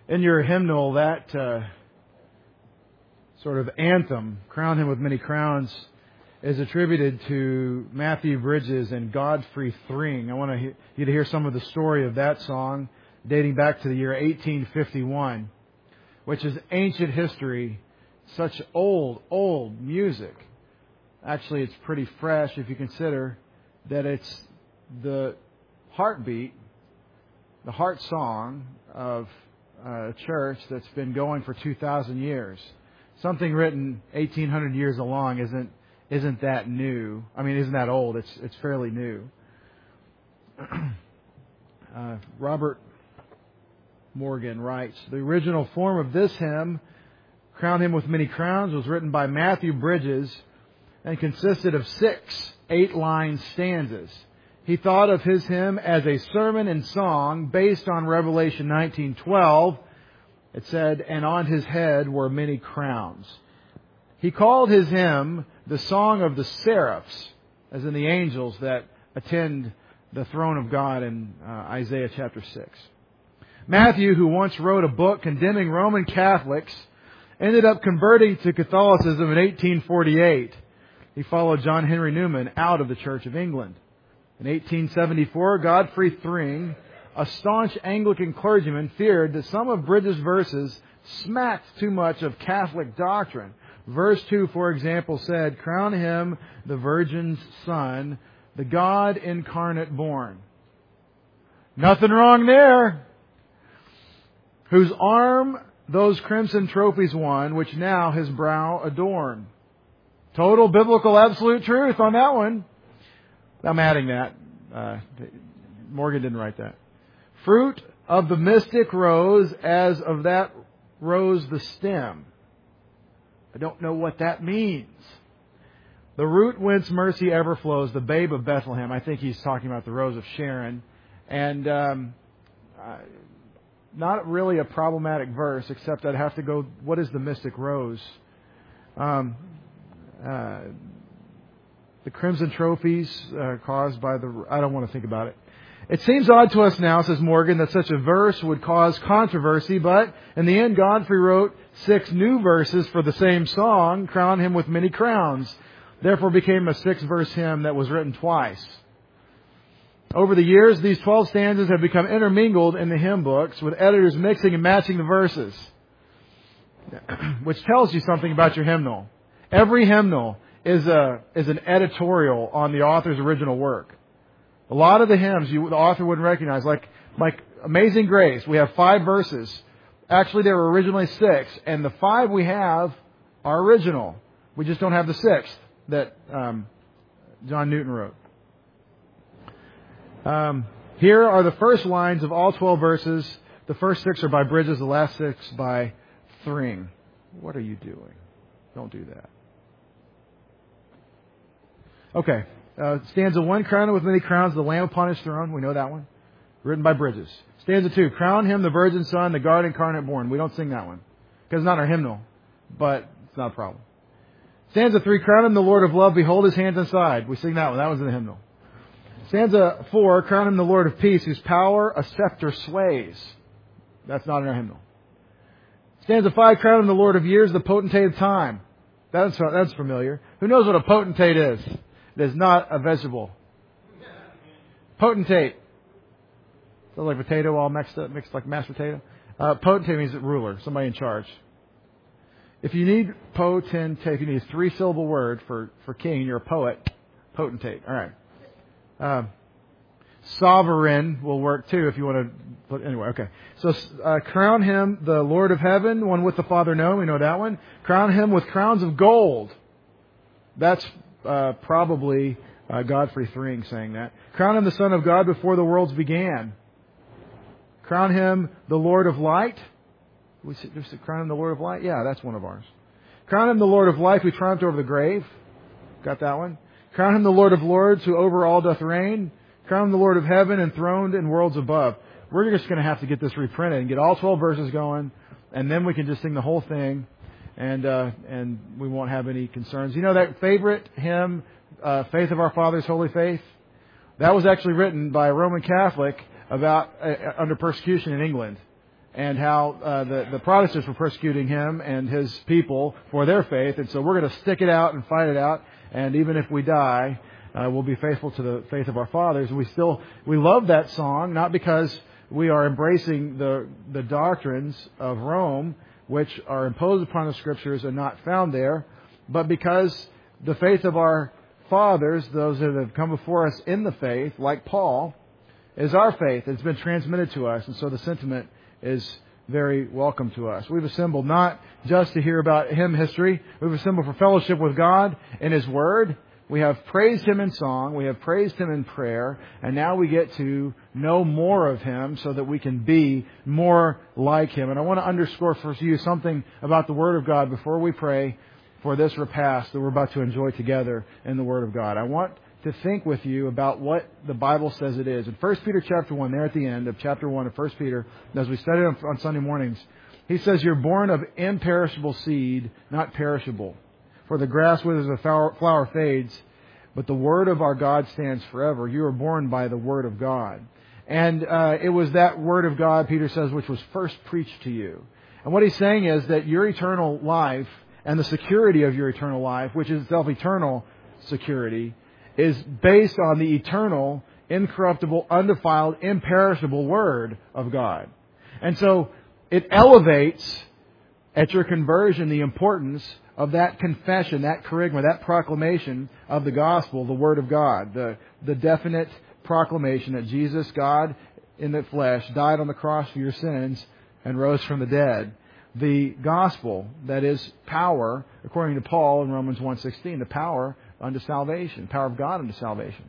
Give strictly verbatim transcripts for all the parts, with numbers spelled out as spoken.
In your hymnal, that uh, sort of anthem, Crown Him with Many Crowns, is attributed to Matthew Bridges and Godfrey Thring. I want to he- you to hear some of the story of that song, dating back to the year eighteen fifty-one, which is ancient history, such old, old music. Actually, it's pretty fresh if you consider that it's the heartbeat, the heart song of a church that's been going for two thousand years. Something written eighteen hundred years along isn't isn't that new. I mean, isn't that old? It's it's fairly new. uh, Robert Morgan writes, the original form of this hymn, Crown Him with Many Crowns, was written by Matthew Bridges and consisted of six eight-line stanzas. He thought of his hymn as a sermon and song based on Revelation nineteen twelve. It said, and on his head were many crowns. He called his hymn the Song of the Seraphs, as in the angels that attend the throne of God in uh, Isaiah chapter six. Matthew, who once wrote a book condemning Roman Catholics, ended up converting to Catholicism in eighteen forty-eight. He followed John Henry Newman out of the Church of England. In eighteen seventy-four, Godfrey Thring, a staunch Anglican clergyman, feared that some of Bridges' verses smacked too much of Catholic doctrine. Verse two, for example, said, Crown Him, the Virgin's Son, the God incarnate born. Nothing wrong there. Whose arm those crimson trophies won, which now his brow adorn. Total biblical absolute truth on that one. I'm adding that. Uh, Morgan didn't write that. Fruit of the mystic rose, as of that rose the stem. I don't know what that means. The root whence mercy ever flows, the babe of Bethlehem. I think he's talking about the rose of Sharon. And um, uh, not really a problematic verse, except I'd have to go, what is the mystic rose? Um, uh, the crimson trophies uh, caused by the... I don't want to think about it. It seems odd to us now, says Morgan, that such a verse would cause controversy, but in the end, Godfrey wrote six new verses for the same song, Crown Him with Many Crowns. Therefore became a six-verse hymn that was written twice. Over the years, these twelve stanzas have become intermingled in the hymn books, with editors mixing and matching the verses, which tells you something about your hymnal. Every hymnal is a is an editorial on the author's original work. A lot of the hymns you, the author wouldn't recognize, like like Amazing Grace. We have five verses. Actually, there were originally six, and the five we have are original. We just don't have the sixth that um, John Newton wrote. Um, here are the first lines of all twelve verses. The first six are by Bridges, the last six by Thring. What are you doing? Don't do that. Okay. Uh, stanza one, Crown Him with Many Crowns, the Lamb upon His throne. We know that one. Written by Bridges. Stanza two, Crown Him, the Virgin Son, the God incarnate born. We don't sing that one, because it's not our hymnal, but it's not a problem. Stanza three, Crown Him, the Lord of love, behold His hands and side. We sing that one. That one's in the hymnal. Stanza four, Crown Him, the Lord of peace, whose power a scepter sways. That's not in our hymnal. Stanza five, Crown Him, the Lord of years, the potentate of time. That's, that's familiar. Who knows what a potentate is? It is not a vegetable. Potentate. Sounds like potato all mixed up, mixed like mashed potato. Uh, potentate means ruler, somebody in charge. If you need potentate, if you need a three-syllable word for, for king, you're a poet. Potentate. All right. Uh, sovereign will work too if you want to put, anyway, okay. So, uh, crown Him the Lord of heaven, one with the Father known. We know that one. Crown Him with crowns of gold. That's Uh, probably uh, Godfrey Thring saying that. Crown Him the Son of God before the worlds began. Crown Him the Lord of light. We see, we see, crown Him the Lord of light? Yeah, that's one of ours. Crown Him the Lord of life who triumphed over the grave. Got that one. Crown Him the Lord of lords who over all doth reign. Crown Him the Lord of heaven enthroned in worlds above. We're just going to have to get this reprinted and get all twelve verses going, and then we can just sing the whole thing. And uh, and we won't have any concerns. You know that favorite hymn, uh, Faith of Our Fathers, Holy Faith? That was actually written by a Roman Catholic about uh, under persecution in England. and how uh, the, the Protestants were persecuting him and his people for their faith. And so we're going to stick it out and fight it out. And even if we die, uh, we'll be faithful to the faith of our fathers. We still, we love that song, not because we are embracing the, the doctrines of Rome, which are imposed upon the Scriptures and not found there, but because the faith of our fathers, those that have come before us in the faith, like Paul, is our faith. It's been transmitted to us, and so the sentiment is very welcome to us. We've assembled not just to hear about hymn history. We've assembled for fellowship with God in His Word. We have praised Him in song. We have praised Him in prayer. And now we get to know more of Him so that we can be more like Him. And I want to underscore for you something about the Word of God before we pray for this repast that we're about to enjoy together in the Word of God. I want to think with you about what the Bible says it is. In First Peter chapter one, there at the end of chapter one of First Peter, as we study on, on Sunday mornings, he says, "You're born of imperishable seed, not perishable. For the grass withers, the flower fades, but the Word of our God stands forever. You are born by the Word of God." And uh, it was that Word of God, Peter says, which was first preached to you. And what he's saying is that your eternal life and the security of your eternal life, which is itself eternal security, is based on the eternal, incorruptible, undefiled, imperishable Word of God. And so it elevates at your conversion the importance of that confession, that kerygma, that proclamation of the gospel, the Word of God, the, the definite proclamation that Jesus, God in the flesh, died on the cross for your sins and rose from the dead. The gospel, that is power, according to Paul in Romans one sixteen, the power unto salvation, power of God unto salvation.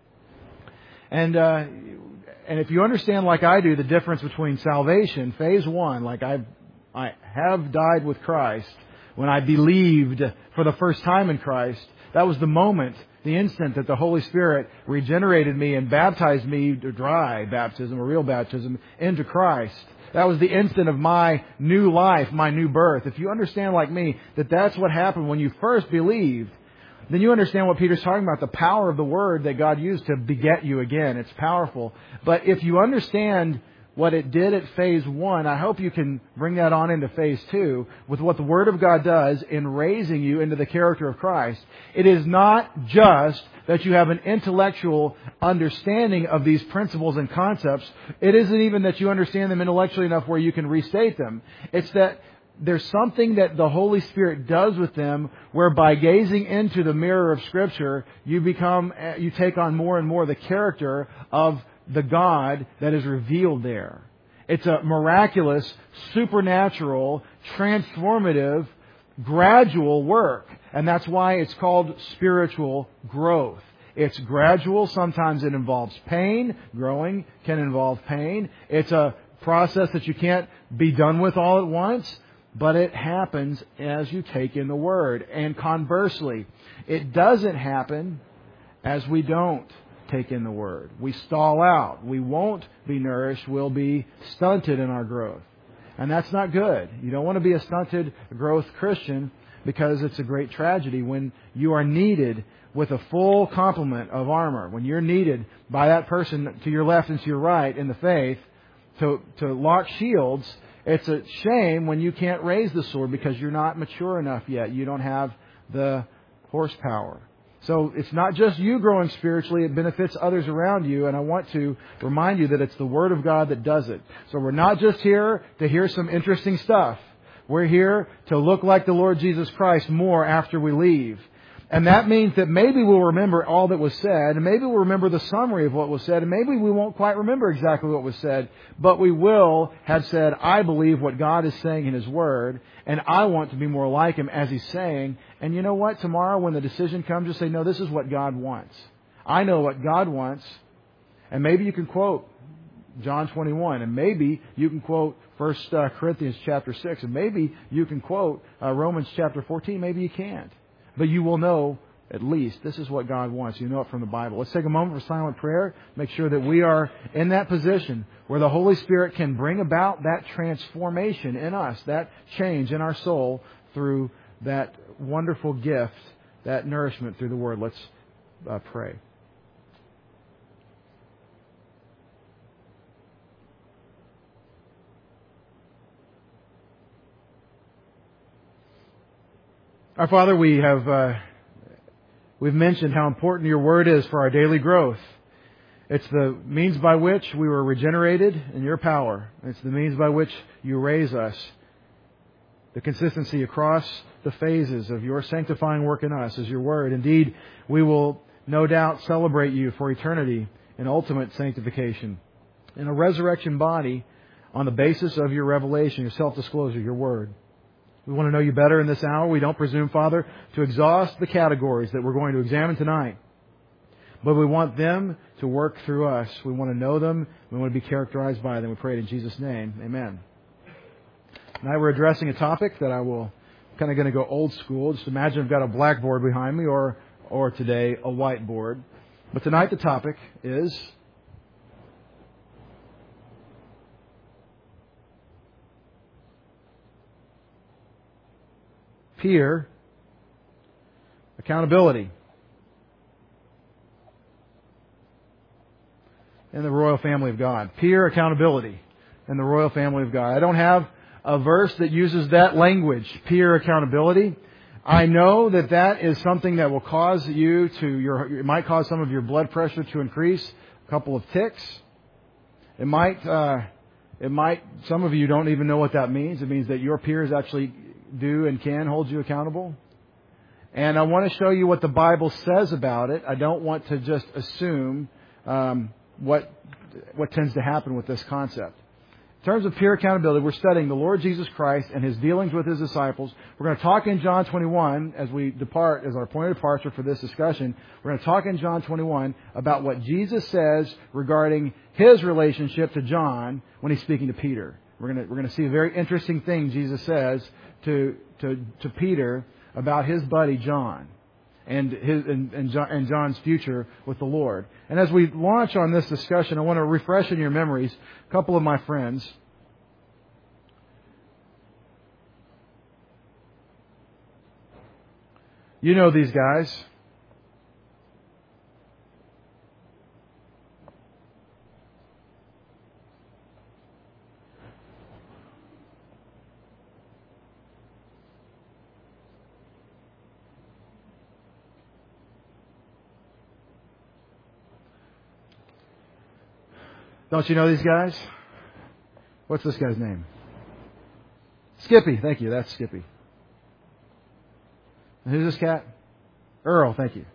And uh, and if you understand, like I do, the difference between salvation, phase one, like I I have died with Christ, when I believed for the first time in Christ, that was the moment, the instant that the Holy Spirit regenerated me and baptized me, to dry baptism, or real baptism, into Christ. That was the instant of my new life, my new birth. If you understand, like me, that that's what happened when you first believed, then you understand what Peter's talking about, the power of the Word that God used to beget you again. It's powerful. But if you understand what it did at phase one, I hope you can bring that on into phase two with what the Word of God does in raising you into the character of Christ. It is not just that you have an intellectual understanding of these principles and concepts. It isn't even that you understand them intellectually enough where you can restate them. It's that there's something that the Holy Spirit does with them, where by gazing into the mirror of Scripture, you become, you take on more and more the character of the God that is revealed there. It's a miraculous, supernatural, transformative, gradual work. And that's why it's called spiritual growth. It's gradual. Sometimes it involves pain. Growing can involve pain. It's a process that you can't be done with all at once. But it happens as you take in the Word. And conversely, it doesn't happen as we don't take in the Word. We stall out. We won't be nourished. We'll be stunted in our growth. And that's not good. You don't want to be a stunted growth Christian, because it's a great tragedy when you are needed with a full complement of armor. When you're needed by that person to your left and to your right in the faith to, to lock shields. It's a shame when you can't raise the sword because you're not mature enough yet. You don't have the horsepower. So it's not just you growing spiritually, it benefits others around you. And I want to remind you that it's the Word of God that does it. So we're not just here to hear some interesting stuff. We're here to look like the Lord Jesus Christ more after we leave. And that means that maybe we'll remember all that was said, and maybe we'll remember the summary of what was said, and maybe we won't quite remember exactly what was said, but we will have said, I believe what God is saying in His Word, and I want to be more like Him as He's saying. And you know what? Tomorrow when the decision comes, just say, no, this is what God wants. I know what God wants. And maybe you can quote John twenty-one, and maybe you can quote First Corinthians chapter six, and maybe you can quote uh, Romans chapter fourteen. Maybe you can't. But you will know, at least, this is what God wants. You know it from the Bible. Let's take a moment for silent prayer. Make sure that we are in that position where the Holy Spirit can bring about that transformation in us, that change in our soul through that wonderful gift, that nourishment through the Word. Let's uh, pray. Our Father, we have uh, we've mentioned how important your Word is for our daily growth. It's the means by which we were regenerated in your power. It's the means by which you raise us. The consistency across the phases of your sanctifying work in us is your Word. Indeed, we will no doubt celebrate you for eternity in ultimate sanctification, in a resurrection body on the basis of your revelation, your self-disclosure, your Word. We want to know you better in this hour. We don't presume, Father, to exhaust the categories that we're going to examine tonight. But we want them to work through us. We want to know them. We want to be characterized by them. We pray it in Jesus' name. Amen. Tonight we're addressing a topic that I will kind of going to go old school. Just imagine I've got a blackboard behind me or, or today a whiteboard. But tonight the topic is peer accountability in the royal family of God. Peer accountability in the royal family of God. I don't have a verse that uses that language, peer accountability. I know that that is something that will cause you to, your, it might cause some of your blood pressure to increase, a couple of ticks. It might, uh, it might, some of you don't even know what that means. It means that your peers actually do and can hold you accountable. And I want to show you what the Bible says about it. I don't want to just assume um, what what tends to happen with this concept. In terms of peer accountability, we're studying the Lord Jesus Christ and His dealings with His disciples. We're going to talk in John twenty-one as we depart, as our point of departure for this discussion. We're going to talk in John twenty-one about what Jesus says regarding His relationship to John when He's speaking to Peter. We're going to, we're going to see a very interesting thing Jesus says to, to, to Peter about his buddy John and his, and, and, John, and John's future with the Lord. And as we launch on this discussion, I want to refresh in your memories a couple of my friends. You know these guys. Don't you know these guys? What's this guy's name? Skippy. Thank you. That's Skippy. And who's this cat? Earl. Thank you.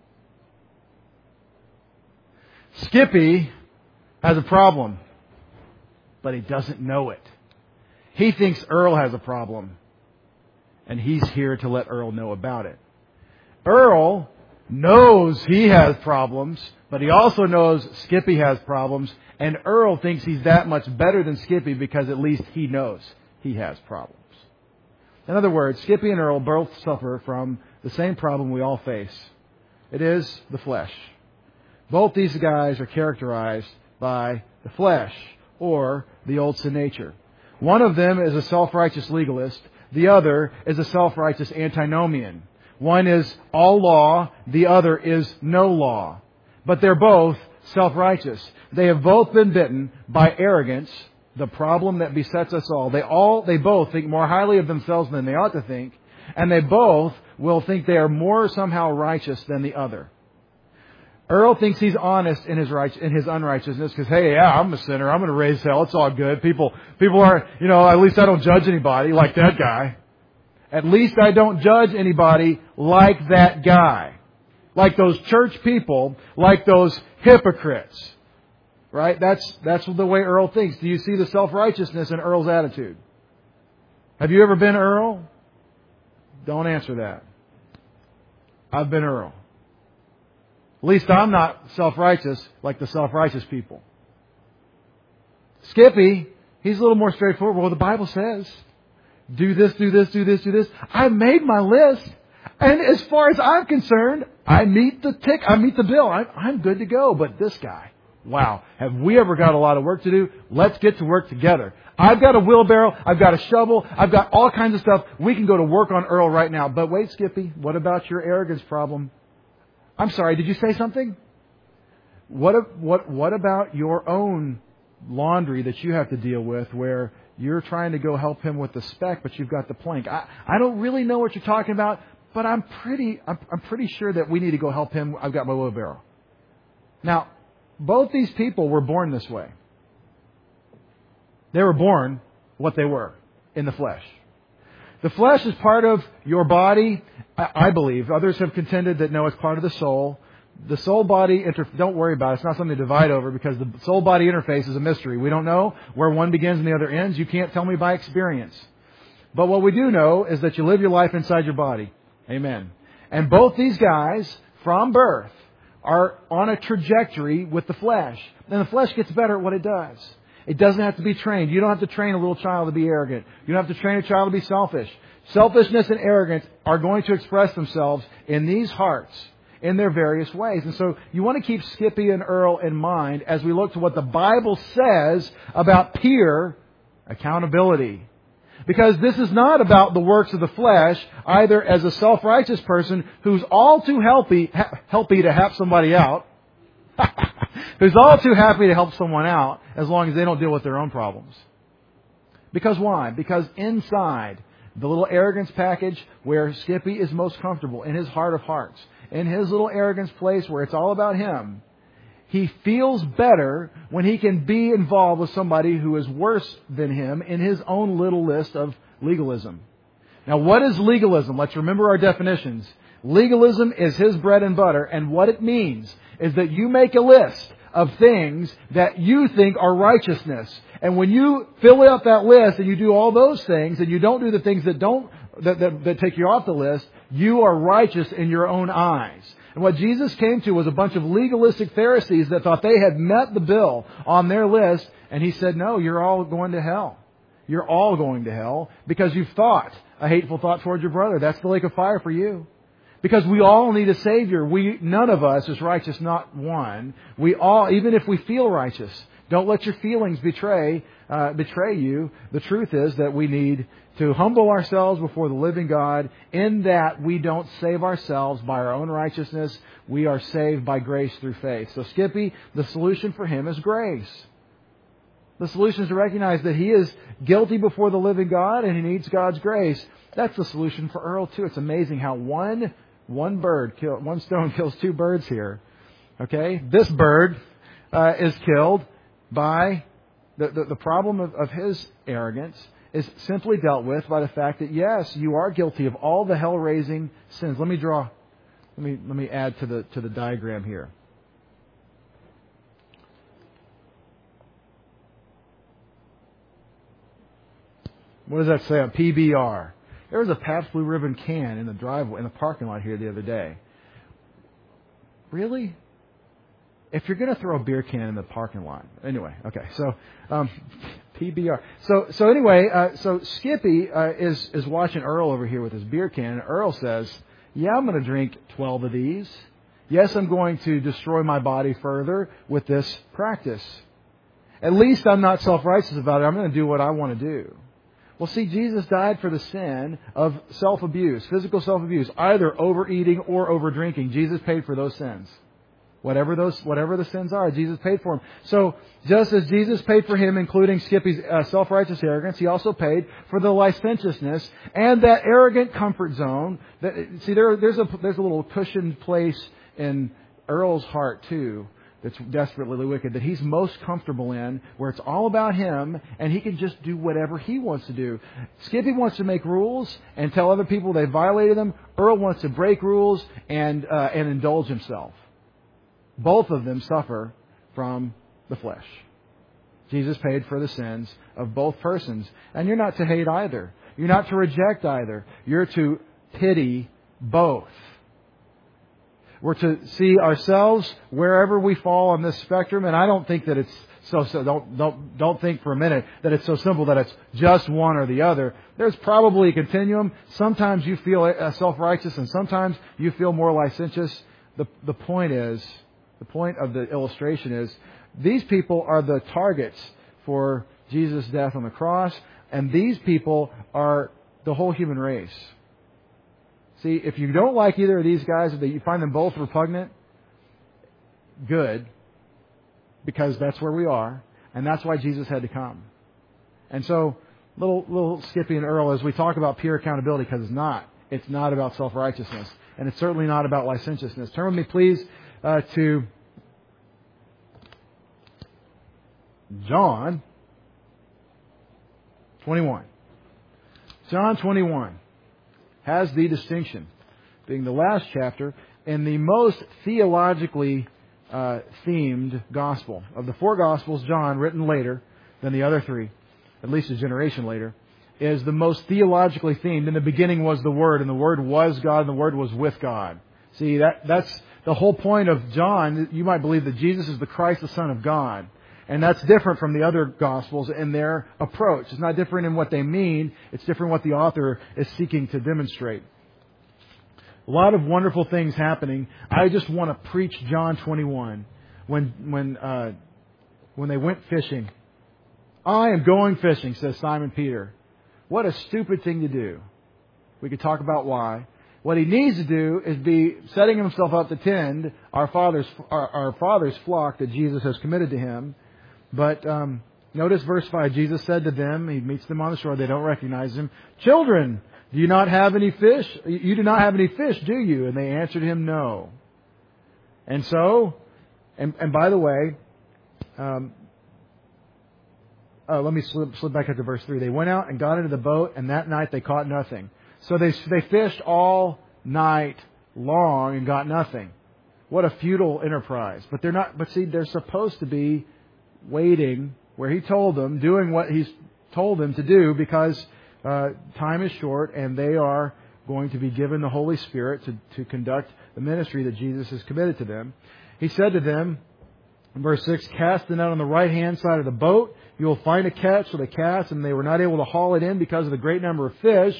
Skippy has a problem, but he doesn't know it. He thinks Earl has a problem, and he's here to let Earl know about it. Earl knows he has problems, but he also knows Skippy has problems, and Earl thinks he's that much better than Skippy because at least he knows he has problems. In other words, Skippy and Earl both suffer from the same problem we all face. It is the flesh. Both these guys are characterized by the flesh, or the old sin nature. One of them is a self-righteous legalist. The other is a self-righteous antinomian. One is all law, the other is no law. But they're both self-righteous. They have both been bitten by arrogance, the problem that besets us all. They all, they both think more highly of themselves than they ought to think, and they both will think they are more somehow righteous than the other. Earl thinks he's honest in his right, in his unrighteousness because, hey, yeah, I'm a sinner. I'm going to raise hell. It's all good. People, people are, you know, at least I don't judge anybody like that guy. At least I don't judge anybody like that guy. Like those church people, like those hypocrites. Right? That's, that's the way Earl thinks. Do you see the self-righteousness in Earl's attitude? Have you ever been Earl? Don't answer that. I've been Earl. At least I'm not self-righteous like the self-righteous people. Skippy, he's a little more straightforward. Well, the Bible says, do this, do this, do this, do this. I made my list. And as far as I'm concerned, I meet the tick, I meet the bill. I'm, I'm good to go. But this guy, wow, have we ever got a lot of work to do? Let's get to work together. I've got a wheelbarrow. I've got a shovel. I've got all kinds of stuff. We can go to work on Earl right now. But wait, Skippy, what about your arrogance problem? I'm sorry, did you say something? What what what about your own laundry that you have to deal with where You're trying to go help him with the speck, but you've got the plank. I, I don't really know what you're talking about, but I'm pretty, I'm, I'm pretty sure that we need to go help him. I've got my wheelbarrow. Now, both these people were born this way. They were born what they were, in the flesh. The flesh is part of your body, I believe. Others have contended that no, it's part of the soul. The soul-body, inter- don't worry about it. It's not something to divide over because the soul-body interface is a mystery. We don't know where one begins and the other ends. You can't tell me by experience. But what we do know is that you live your life inside your body. Amen. And both these guys, from birth, are on a trajectory with the flesh. And the flesh gets better at what it does. It doesn't have to be trained. You don't have to train a little child to be arrogant. You don't have to train a child to be selfish. Selfishness and arrogance are going to express themselves in these hearts in their various ways. And so you want to keep Skippy and Earl in mind as we look to what the Bible says about peer accountability. Because this is not about the works of the flesh, either as a self-righteous person who's all too healthy, ha- healthy to help somebody out, who's all too happy to help someone out as long as they don't deal with their own problems. Because why? Because inside the little arrogance package where Skippy is most comfortable, in his heart of hearts, in his little arrogance place where it's all about him, he feels better when he can be involved with somebody who is worse than him in his own little list of legalism. Now, what is legalism? Let's remember our definitions. Legalism is his bread and butter, and what it means is that you make a list of things that you think are righteousness. And when you fill out that list and you do all those things and you don't do the things that don't that, that, that take you off the list, you are righteous in your own eyes. And what Jesus came to was a bunch of legalistic Pharisees that thought they had met the bill on their list. And He said, no, you're all going to hell. You're all going to hell because you've thought a hateful thought towards your brother. That's the lake of fire for you. Because we all need a Savior. We, none of us is righteous, not one. We all, even if we feel righteous, don't let your feelings betray uh, betray you. The truth is that we need to humble ourselves before the living God, in that we don't save ourselves by our own righteousness. We are saved by grace through faith. So Skippy, the solution for him is grace. The solution is to recognize that he is guilty before the living God and he needs God's grace. That's the solution for Earl too. It's amazing how one one bird, kill, one stone kills two birds here. Okay, this bird uh, is killed by the the, the problem of, of his arrogance is simply dealt with by the fact that yes, you are guilty of all the hell-raising sins. Let me draw. Let me let me add to the to the diagram here. What does that say on P B R? There was a Pabst Blue Ribbon can in the driveway, in the parking lot here the other day. Really? If you're going to throw a beer can in the parking lot. Anyway, okay. So, um, P B R. So, so anyway, uh, so Skippy uh, is, is watching Earl over here with his beer can. And Earl says, yeah, I'm going to drink twelve of these. Yes, I'm going to destroy my body further with this practice. At least I'm not self-righteous about it. I'm going to do what I want to do. Well, see, Jesus died for the sin of self-abuse, physical self-abuse, either overeating or overdrinking. Jesus paid for those sins. Whatever those, whatever the sins are, Jesus paid for them. So, just as Jesus paid for him, including Skippy's uh, self-righteous arrogance, He also paid for the licentiousness and that arrogant comfort zone. That, see, there, there's a there's a little cushioned place in Earl's heart too, that's desperately wicked, that he's most comfortable in, where it's all about him and he can just do whatever he wants to do. Skippy wants to make rules and tell other people they violated them. Earl wants to break rules and uh, and indulge himself. Both of them suffer from the flesh. Jesus paid for the sins of both persons. And you're not to hate either. You're not to reject either. You're to pity both. We're to see ourselves wherever we fall on this spectrum, and I don't think that it's so. so don't don't don't think for a minute that it's so simple that it's just one or the other. There's probably a continuum. Sometimes you feel self-righteous, and sometimes you feel more licentious. The the point is, the point of the illustration is, these people are the targets for Jesus' death on the cross, and these people are the whole human race. See, if you don't like either of these guys, if you find them both repugnant, good, because that's where we are, and that's why Jesus had to come. And so Little, little Skippy and Earl as we talk about pure accountability, because it's not. It's not about self-righteousness. And it's certainly not about licentiousness. Turn with me, please, uh, to John twenty-one. John twenty-one has the distinction, being the last chapter, in the most theologically uh, themed gospel. Of the four gospels, John, written later than the other three, at least a generation later, is the most theologically themed. In the beginning was the Word, and the Word was God, and the Word was with God. See, that that's the whole point of John. You might believe that Jesus is the Christ, the Son of God. And that's different from the other Gospels in their approach. It's not different in what they mean. It's different what the author is seeking to demonstrate. A lot of wonderful things happening. I just want to preach John twenty-one. When, when, uh, when they went fishing. I am going fishing, says Simon Peter. What a stupid thing to do. We could talk about why. What he needs to do is be setting himself up to tend our father's, our, our father's flock that Jesus has committed to him. But um, notice verse five. Jesus said to them, he meets them on the shore. They don't recognize him. Children, do you not have any fish? You do not have any fish, do you? And they answered him, no. And so, and, and by the way, um, Uh, let me slip, slip back up to verse three. They went out and got into the boat, and that night they caught nothing. So they they fished all night long and got nothing. What a futile enterprise! But they're not. But see, they're supposed to be waiting where He told them, doing what He's told them to do, because uh, time is short, and they are going to be given the Holy Spirit to to conduct the ministry that Jesus has committed to them. He said to them, in verse six, cast the net on the right-hand side of the boat. You will find a catch. So they cast, and they were not able to haul it in because of the great number of fish.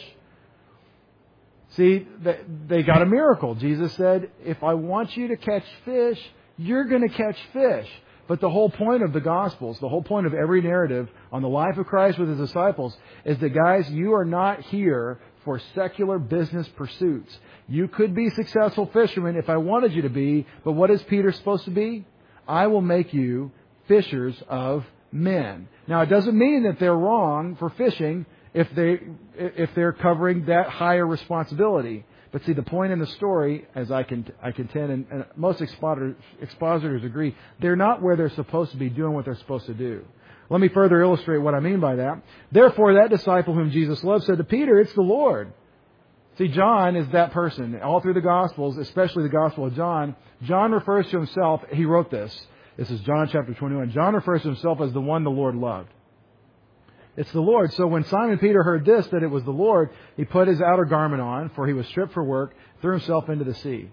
See, they got a miracle. Jesus said, if I want you to catch fish, you're going to catch fish. But the whole point of the Gospels, the whole point of every narrative on the life of Christ with His disciples is that, guys, you are not here for secular business pursuits. You could be successful fishermen if I wanted you to be, but what is Peter supposed to be? I will make you fishers of men. Now, it doesn't mean that they're wrong for fishing if they if they're covering that higher responsibility. But see, the point in the story, as I can I contend, and, and most expositors, expositors agree, they're not where they're supposed to be doing what they're supposed to do. Let me further illustrate what I mean by that. Therefore, that disciple whom Jesus loved said to Peter, "It's the Lord." See, John is that person. All through the Gospels, especially the Gospel of John, John refers to himself. He wrote this. This is John chapter twenty-one. John refers to himself as the one the Lord loved. It's the Lord. So when Simon Peter heard this, that it was the Lord, he put his outer garment on, for he was stripped for work, threw himself into the sea.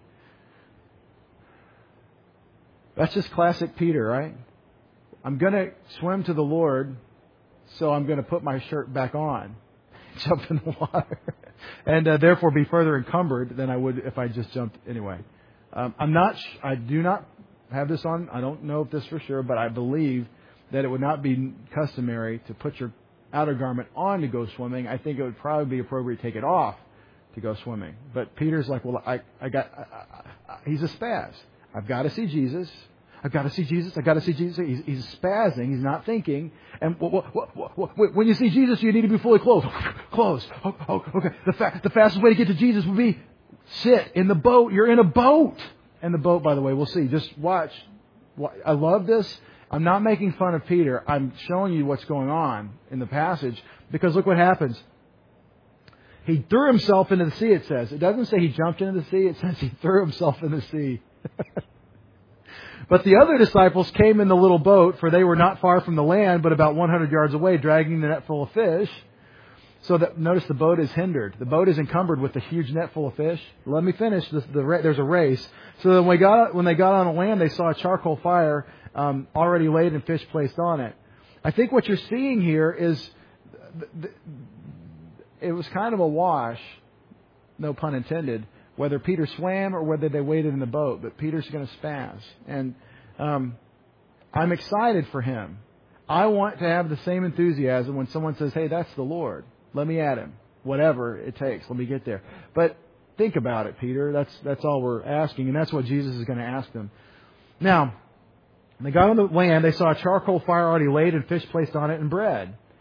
That's just classic Peter, right? I'm going to swim to the Lord, so I'm going to put my shirt back on, jump in the water, and uh, therefore be further encumbered than I would if I just jumped anyway. Um, I'm not. I do not have this on. I don't know if this for sure, but I believe that it would not be customary to put your outer garment on to go swimming. I think it would probably be appropriate to take it off to go swimming. But Peter's like, well, I, I got. I, I, I, he's a spaz. I've got to see Jesus. I've got to see Jesus. I've got to see Jesus. He's, he's spazzing. He's not thinking. And what, what, what, what, when you see Jesus, you need to be fully clothed. Clothed. Oh, oh, okay. The, fa- the fastest way to get to Jesus would be sit in the boat. You're in a boat. And the boat, by the way, we'll see. Just watch. I love this. I'm not making fun of Peter. I'm showing you what's going on in the passage. Because look what happens. He threw himself into the sea, it says. It doesn't say he jumped into the sea. It says he threw himself in the sea. But the other disciples came in the little boat, for they were not far from the land, but about one hundred yards away, dragging the net full of fish. So that, notice the boat is hindered. The boat is encumbered with a huge net full of fish. Let me finish. This, the, there's a race. So when, we got, when they got on the land, they saw a charcoal fire um, already laid and fish placed on it. I think what you're seeing here is th- th- it was kind of a wash, no pun intended, whether Peter swam or whether they waited in the boat. But Peter's going to spaz. And um, I'm excited for him. I want to have the same enthusiasm when someone says, hey, that's the Lord. Let me at him. Whatever it takes. Let me get there. But think about it, Peter. That's that's all we're asking. And that's what Jesus is going to ask them. Now, when they got on the land, they saw a charcoal fire already laid and fish placed on it and bread.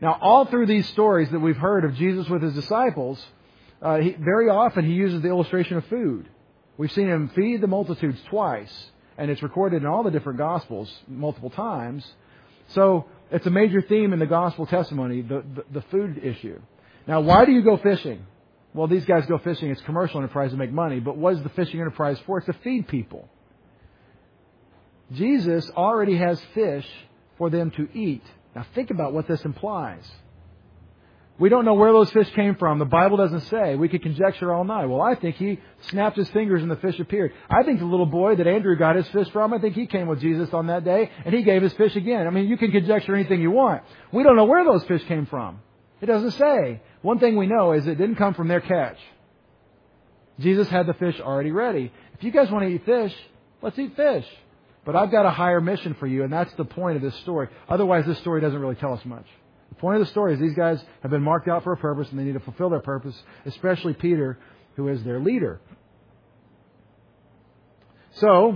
Now, all through these stories that we've heard of Jesus with His disciples, uh, he, very often He uses the illustration of food. We've seen Him feed the multitudes twice, and it's recorded in all the different Gospels multiple times. So it's a major theme in the Gospel testimony, the, the, the food issue. Now, why do you go fishing? Well, these guys go fishing. It's commercial enterprise to make money. But what is the fishing enterprise for? It's to feed people. Jesus already has fish for them to eat. Now think about what this implies. We don't know where those fish came from. The Bible doesn't say. We could conjecture all night. Well, I think he snapped his fingers and the fish appeared. I think the little boy that Andrew got his fish from, I think he came with Jesus on that day and he gave his fish again. I mean, you can conjecture anything you want. We don't know where those fish came from. It doesn't say. One thing we know is it didn't come from their catch. Jesus had the fish already ready. If you guys want to eat fish, let's eat fish. But I've got a higher mission for you, and that's the point of this story. Otherwise, this story doesn't really tell us much. The point of the story is these guys have been marked out for a purpose, and they need to fulfill their purpose, especially Peter, who is their leader. So,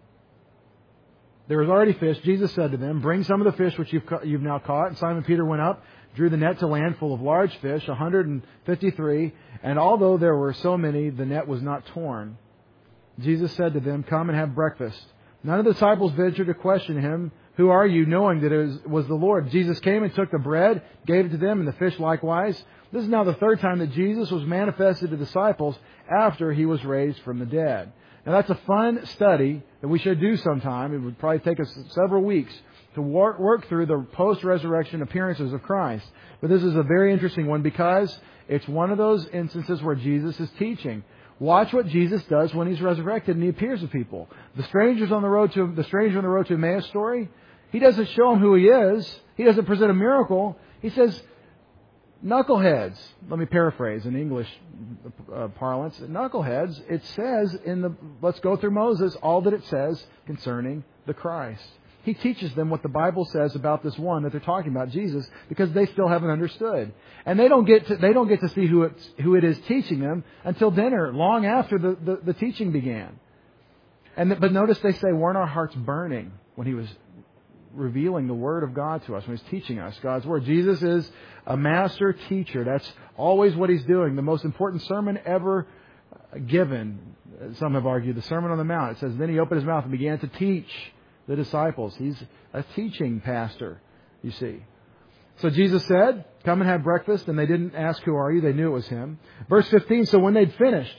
there was already fish. Jesus said to them, "Bring some of the fish which you've, ca- you've now caught." And Simon Peter went up, drew the net to land full of large fish, one hundred fifty-three. And although there were so many, the net was not torn. Jesus said to them, "Come and have breakfast." None of the disciples ventured to question Him, "Who are you?" knowing that it was, was the Lord. Jesus came and took the bread, gave it to them, and the fish likewise. This is now the third time that Jesus was manifested to disciples after He was raised from the dead. Now that's a fun study that we should do sometime. It would probably take us several weeks to work, work through the post-resurrection appearances of Christ. But this is a very interesting one because it's one of those instances where Jesus is teaching. Watch what Jesus does when He's resurrected and He appears to people. The strangers on the road to the stranger on the road to Emmaus story, He doesn't show them who He is. He doesn't present a miracle. He says, "Knuckleheads." Let me paraphrase in English uh, parlance. Knuckleheads. It says in the let's go through Moses all that it says concerning the Christ. He teaches them what the Bible says about this one that they're talking about, Jesus, because they still haven't understood. And they don't get to, they don't get to see who it's, who it is teaching them until dinner, long after the, the, the teaching began. And But notice they say, weren't our hearts burning when He was revealing the Word of God to us, when He's teaching us God's Word? Jesus is a master teacher. That's always what He's doing. The most important sermon ever given, some have argued, the Sermon on the Mount. It says, then He opened His mouth and began to teach the disciples. He's a teaching pastor, you see. So Jesus said, "Come and have breakfast." And they didn't ask, "Who are you?" They knew it was Him. Verse fifteen, so when they'd finished,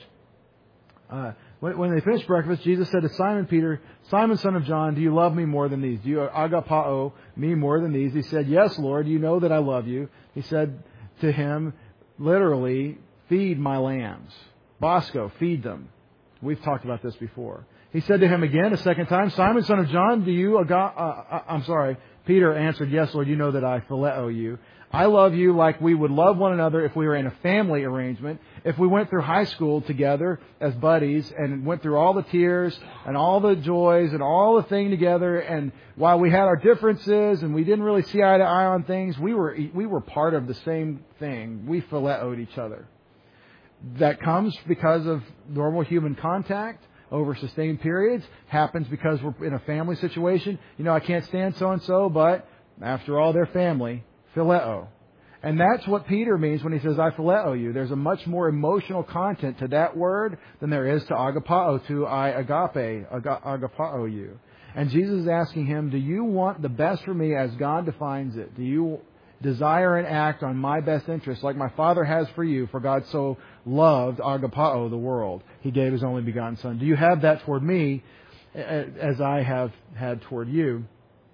uh, when, when they finished breakfast, Jesus said to Simon Peter, "Simon, son of John, do you love Me more than these? Do you agapao Me more than these?" He said, "Yes, Lord, you know that I love you." He said to him, literally, "Feed my lambs." Bosco, feed them. We've talked about this before. He said to him again a second time, "Simon, son of John, do you, aga- uh, I'm sorry." Peter answered, "Yes, Lord, you know that I phileo you. I love you like we would love one another if we were in a family arrangement. If we went through high school together as buddies and went through all the tears and all the joys and all the thing together. And while we had our differences and we didn't really see eye to eye on things, we were, we were part of the same thing. We phileoed each other." That comes because of normal human contact over sustained periods, happens because we're in a family situation. You know, I can't stand so-and-so, but after all, they're family. Phileo. And that's what Peter means when he says, "I phileo you." There's a much more emotional content to that word than there is to agapao, to I agape, aga- agapao you. And Jesus is asking him, do you want the best for me as God defines it? Do you desire and act on my best interest like my Father has for you? For God so loved agapao the world. He gave His only begotten Son. Do you have that toward me as I have had toward you?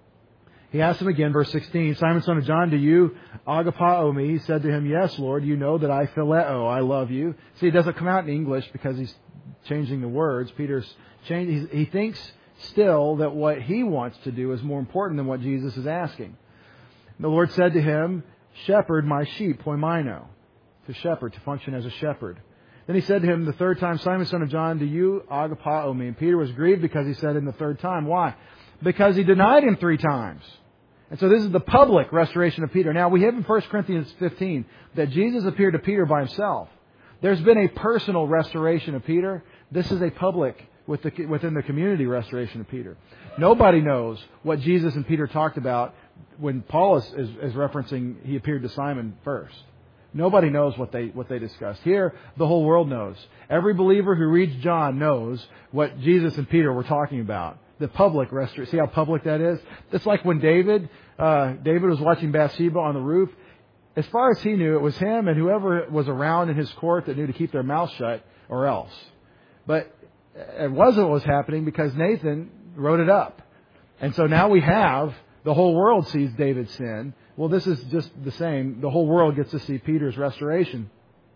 He asked him again, verse sixteen, "Simon, son of John, do you agapao me?" He said to him, "Yes, Lord, you know that I phileo, I love you." See, it doesn't come out in English because he's changing the words. Peter's changing. He thinks still that what he wants to do is more important than what Jesus is asking. The Lord said to him, "Shepherd my sheep," poimaino, to shepherd, to function as a shepherd. Then He said to him the third time, "Simon, son of John, do you agapao me?" And Peter was grieved because he said it in the third time. Why? Because he denied Him three times. And so this is the public restoration of Peter. Now we have in First Corinthians fifteen that Jesus appeared to Peter by Himself. There's been a personal restoration of Peter. This is a public within the community restoration of Peter. Nobody knows what Jesus and Peter talked about when Paul is, is, is referencing, he appeared to Simon first. Nobody knows what they what they discussed. Here, the whole world knows. Every believer who reads John knows what Jesus and Peter were talking about. The public restoration. See how public that is? It's like when David, uh, David was watching Bathsheba on the roof. As far as he knew, it was him and whoever was around in his court that knew to keep their mouth shut or else. But it wasn't what was happening because Nathan wrote it up. And so now we have, the whole world sees David's sin. Well, this is just the same. The whole world gets to see Peter's restoration.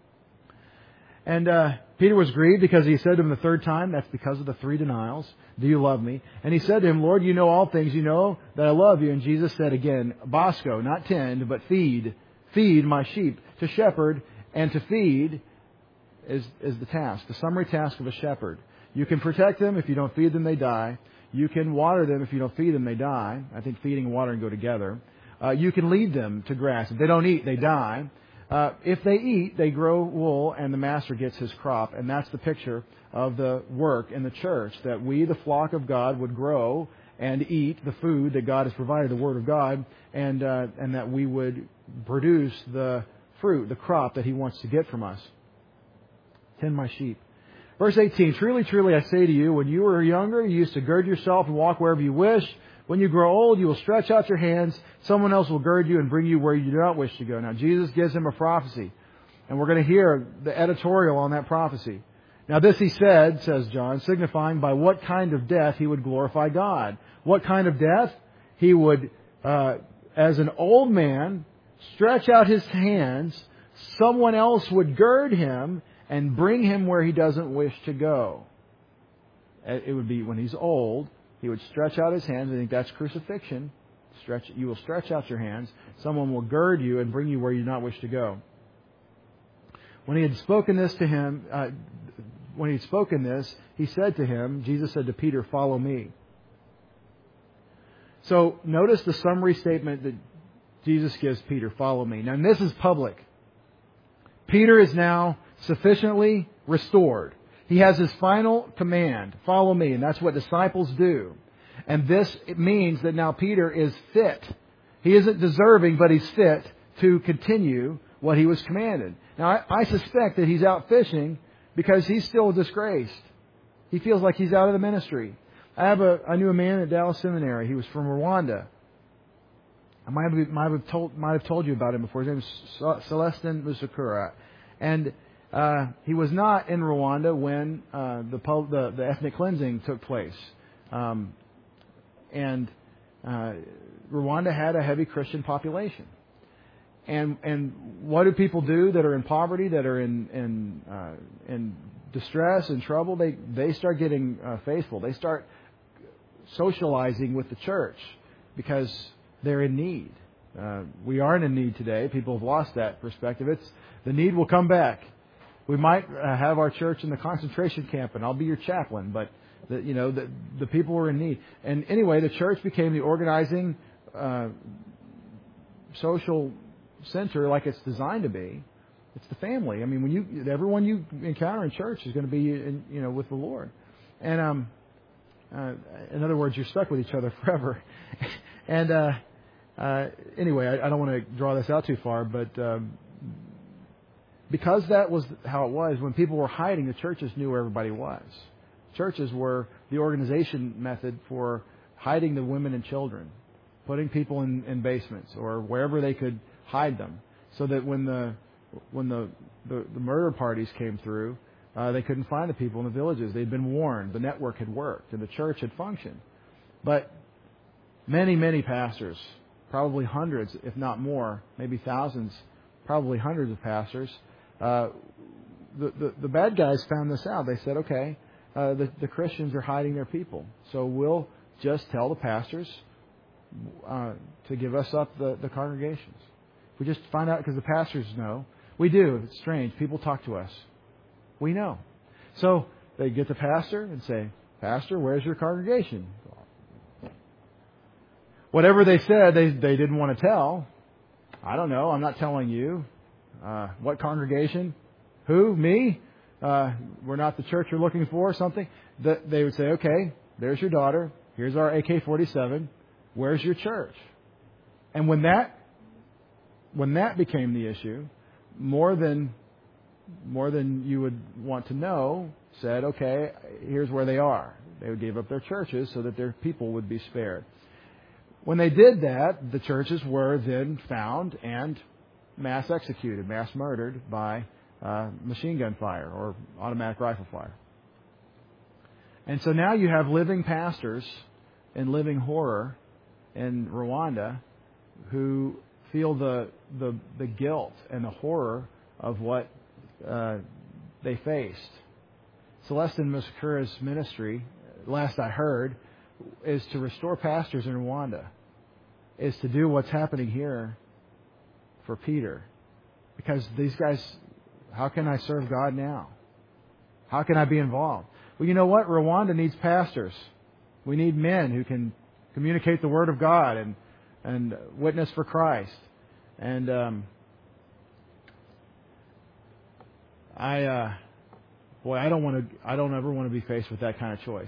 And uh, Peter was grieved because he said to him the third time, that's because of the three denials, do you love me? And he said to him, Lord, you know all things. You know that I love you. And Jesus said again, Bosco, not tend, but feed. Feed my sheep. To shepherd and to feed is, is the task, the summary task of a shepherd. You can protect them. If you don't feed them, they die. You can water them. If you don't feed them, they die. I think feeding and watering go together. Uh, you can lead them to grass. If they don't eat, they die. Uh, if they eat, they grow wool, and the master gets his crop. And that's the picture of the work in the church, that we, the flock of God, would grow and eat the food that God has provided, the Word of God, and uh, and that we would produce the fruit, the crop that He wants to get from us. Tend my sheep. Verse eighteen, truly, truly, I say to you, when you were younger, you used to gird yourself and walk wherever you wish. When you grow old, you will stretch out your hands. Someone else will gird you and bring you where you do not wish to go. Now, Jesus gives him a prophecy. And we're going to hear the editorial on that prophecy. Now, this he said, says John, signifying by what kind of death he would glorify God. What kind of death? He would, uh, as an old man, stretch out his hands. Someone else would gird him and bring him where he doesn't wish to go. It would be when he's old. He would stretch out his hands. I think that's crucifixion. Stretch. You will stretch out your hands. Someone will gird you and bring you where you do not wish to go. When he had spoken this to him, uh, when he had spoken this, he said to him, Jesus said to Peter, follow me. So notice the summary statement that Jesus gives Peter, follow me. Now, and this is public. Peter is now sufficiently restored. He has his final command, follow me, and that's what disciples do. And this it means that now Peter is fit. He isn't deserving, but he's fit to continue what he was commanded. Now, I, I suspect that he's out fishing because he's still disgraced. He feels like he's out of the ministry. I have a I knew a man at Dallas Seminary. He was from Rwanda. I might have, might have told might have told you about him before. His name is Celestin Musakura, and Uh, he was not in Rwanda when uh, the, the the ethnic cleansing took place, um, and uh, Rwanda had a heavy Christian population. And and what do people do that are in poverty, that are in in uh, in distress and trouble? They they start getting uh, faithful. They start socializing with the church because they're in need. Uh, we aren't in need today. People have lost that perspective. It's the need will come back. We might uh, have our church in the concentration camp, and I'll be your chaplain. But the, you know, the the people were in need. And anyway, the church became the organizing uh, social center, like it's designed to be. It's the family. I mean, when you everyone you encounter in church is going to be, in, you know, with the Lord. And um, uh, in other words, you're stuck with each other forever. and uh, uh, anyway, I, I don't want to draw this out too far, but. Um, Because that was how it was, when people were hiding, the churches knew where everybody was. Churches were the organization method for hiding the women and children, putting people in, in basements or wherever they could hide them, so that when the when the, the, the murder parties came through, uh, they couldn't find the people in the villages. They'd been warned. The network had worked, and the church had functioned. But many, many pastors, probably hundreds, if not more, maybe thousands, probably hundreds of pastors, Uh, the, the the bad guys found this out. They said, okay, uh, the, the Christians are hiding their people, so we'll just tell the pastors uh, to give us up the, the congregations. We just find out because the pastors know. We do. It's strange. People talk to us. We know. So they get the pastor and say, Pastor, where's your congregation? Whatever they said, they, they didn't want to tell. I don't know. I'm not telling you. Uh, what congregation? Who? Me? Uh, we're not the church you're looking for, something. That they would say, okay, there's your daughter. Here's our A K forty-seven. Where's your church? And when that when that became the issue, more than more than you would want to know, said, okay, here's where they are. They would give up their churches so that their people would be spared. When they did that, the churches were then found and mass executed, mass murdered by uh, machine gun fire or automatic rifle fire. And so now you have living pastors in living horror in Rwanda who feel the the, the guilt and the horror of what uh, they faced. Celestin Musakura's ministry, last I heard, is to restore pastors in Rwanda, is to do what's happening here for Peter. Because these guys, how can I serve God now? How can I be involved? Well, you know what? Rwanda needs pastors. We need men who can communicate the Word of God and and witness for Christ. And um, I, uh, boy, I don't want to. I don't ever want to be faced with that kind of choice.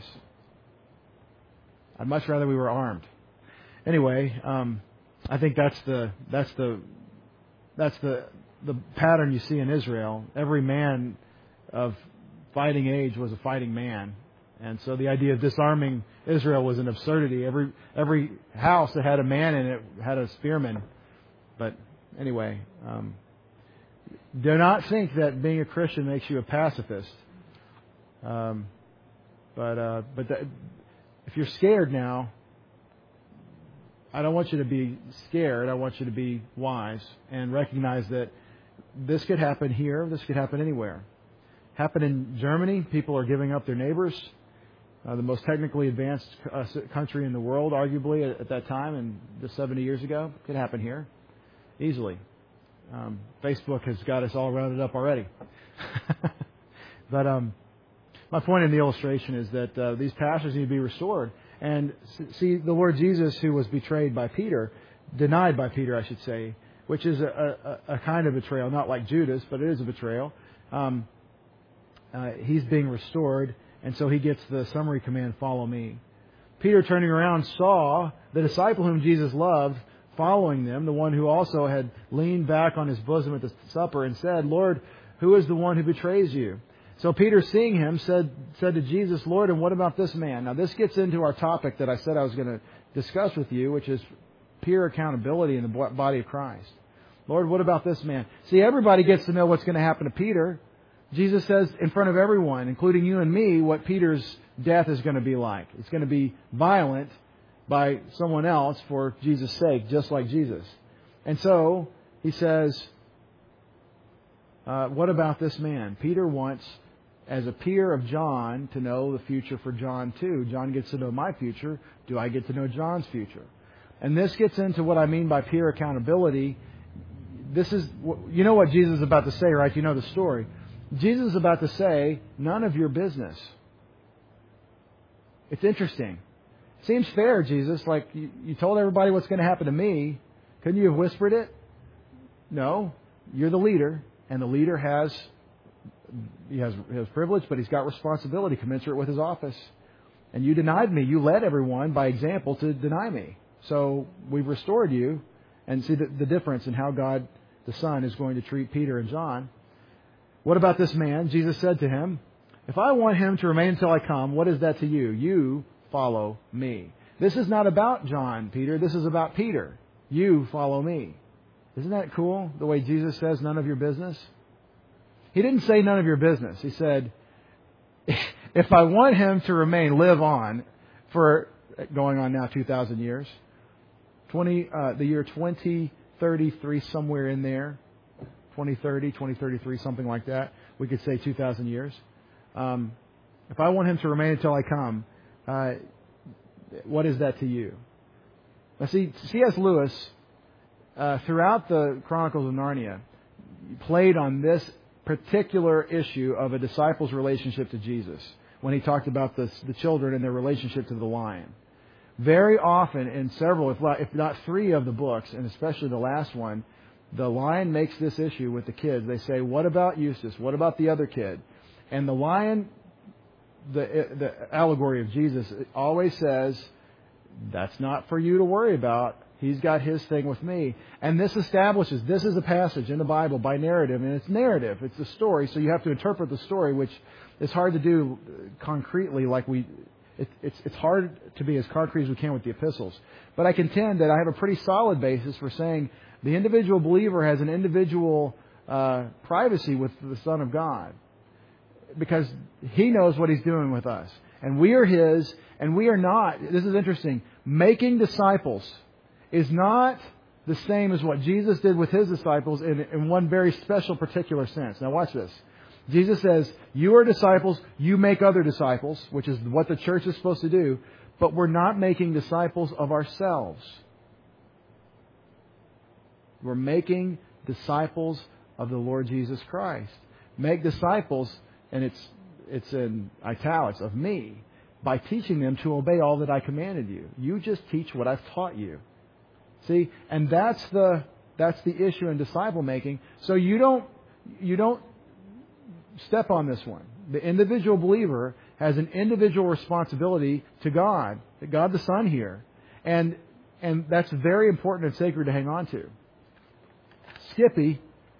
I'd much rather we were armed. Anyway, um, I think that's the that's the that's the the pattern you see in Israel. Every man of fighting age was a fighting man. And so the idea of disarming Israel was an absurdity. Every every house that had a man in it had a spearman. But anyway, um, do not think that being a Christian makes you a pacifist. Um, but uh, but that, if you're scared now, I don't want you to be scared. I want you to be wise and recognize that this could happen here. This could happen anywhere. Happened in Germany. People are giving up their neighbors. Uh, the most technically advanced uh, country in the world, arguably, at, at that time, and just seventy years ago. Could happen here. Easily. Um, Facebook has got us all rounded up already. But um, my point in the illustration is that uh, these pastors need to be restored. And see, the Lord Jesus, who was betrayed by Peter, denied by Peter, I should say, which is a, a, a kind of betrayal, not like Judas, but it is a betrayal. Um, uh, he's being restored, and so he gets the summary command, follow me. Peter, turning around, saw the disciple whom Jesus loved following them, the one who also had leaned back on his bosom at the supper and said, Lord, who is the one who betrays you? So Peter, seeing him, said said to Jesus, Lord, and what about this man? Now this gets into our topic that I said I was going to discuss with you, which is peer accountability in the body of Christ. Lord, what about this man? See, everybody gets to know what's going to happen to Peter. Jesus says in front of everyone, including you and me, what Peter's death is going to be like. It's going to be violent by someone else for Jesus' sake, just like Jesus. And so he says, uh, what about this man? Peter wants, as a peer of John, to know the future for John too. John gets to know my future. Do I get to know John's future? And this gets into what I mean by peer accountability. This is, you know what Jesus is about to say, right? You know the story. Jesus is about to say, none of your business. It's interesting. Seems fair, Jesus. Like, you, you told everybody what's going to happen to me. Couldn't you have whispered it? No. You're the leader, and the leader has he has, he has privilege, but he's got responsibility commensurate with his office. And you denied me. You led everyone by example to deny me. So we've restored you. And see the, the difference in how God the Son is going to treat Peter and John. What about this man? Jesus said to him, if I want him to remain until I come, what is that to you? You follow me. This is not about John, Peter. This is about Peter. You follow me. Isn't that cool, the way Jesus says none of your business? He didn't say none of your business. He said, if I want him to remain, live on for going on now two thousand years, twenty uh, the year twenty thirty-three, somewhere in there, twenty thirty, twenty thirty-three, something like that. We could say two thousand years. Um, if I want him to remain until I come, uh, what is that to you? Now, see, C S Lewis, uh, throughout the Chronicles of Narnia, played on this particular issue of a disciple's relationship to Jesus when he talked about the, the children and their relationship to the lion. Very often in several, if not, if not three of the books, and especially the last one, the lion makes this issue with the kids. They say, what about Eustace? What about the other kid? And the lion, the, the allegory of Jesus, always says, that's not for you to worry about. He's got His thing with me. And this establishes, this is a passage in the Bible by narrative, and it's narrative. It's a story, so you have to interpret the story, which is hard to do concretely like we... It, it's, it's hard to be as concrete as we can with the epistles. But I contend that I have a pretty solid basis for saying the individual believer has an individual uh, privacy with the Son of God. Because He knows what He's doing with us. And we are His, and we are not, this is interesting, making disciples is not the same as what Jesus did with His disciples in, in one very special particular sense. Now watch this. Jesus says, you are disciples, you make other disciples, which is what the church is supposed to do, but we're not making disciples of ourselves. We're making disciples of the Lord Jesus Christ. Make disciples, and it's it's in italics, of me, by teaching them to obey all that I commanded you. You just teach what I've taught you. See, and that's the that's the issue in disciple making. So you don't you don't step on this one. The individual believer has an individual responsibility to God, to God the Son here. And and that's very important and sacred to hang on to. Skippy,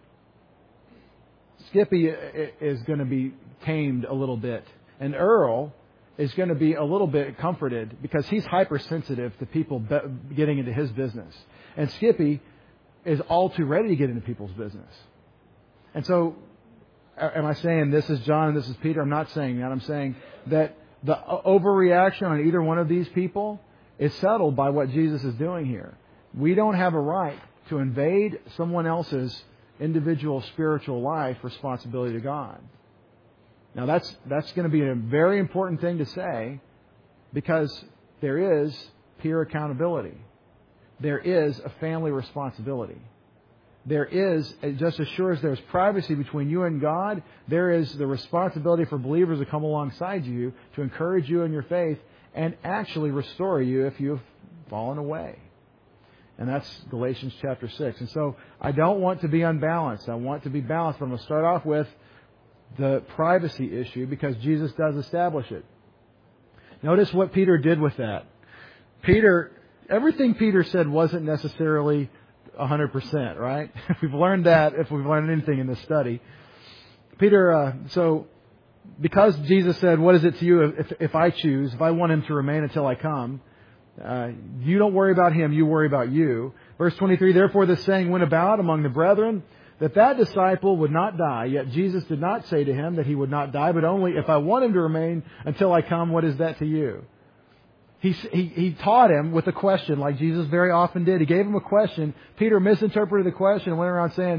Skippy is going to be tamed a little bit. And Earl is going to be a little bit comforted because he's hypersensitive to people getting into his business. And Skippy is all too ready to get into people's business. And so, am I saying this is John and this is Peter? I'm not saying that. I'm saying that the overreaction on either one of these people is settled by what Jesus is doing here. We don't have a right to invade someone else's individual spiritual life responsibility to God. Now that's that's going to be a very important thing to say because there is peer accountability. There is a family responsibility. There is, just as sure as there's privacy between you and God, there is the responsibility for believers to come alongside you to encourage you in your faith and actually restore you if you've fallen away. And that's Galatians chapter six. And so I don't want to be unbalanced. I want to be balanced. But I'm going to start off with the privacy issue because Jesus does establish it. Notice what Peter did with that. Peter, everything Peter said wasn't necessarily one hundred percent, right? We've learned that if we've learned anything in this study. Peter, uh, so because Jesus said, what is it to you if, if I choose, if I want him to remain until I come, uh, you don't worry about him, you worry about you. Verse twenty-three, therefore this saying went about among the brethren, that that disciple would not die. Yet Jesus did not say to him that he would not die, but only if I want him to remain until I come, what is that to you? He, he, he taught him with a question like Jesus very often did. He gave him a question. Peter misinterpreted the question and went around saying,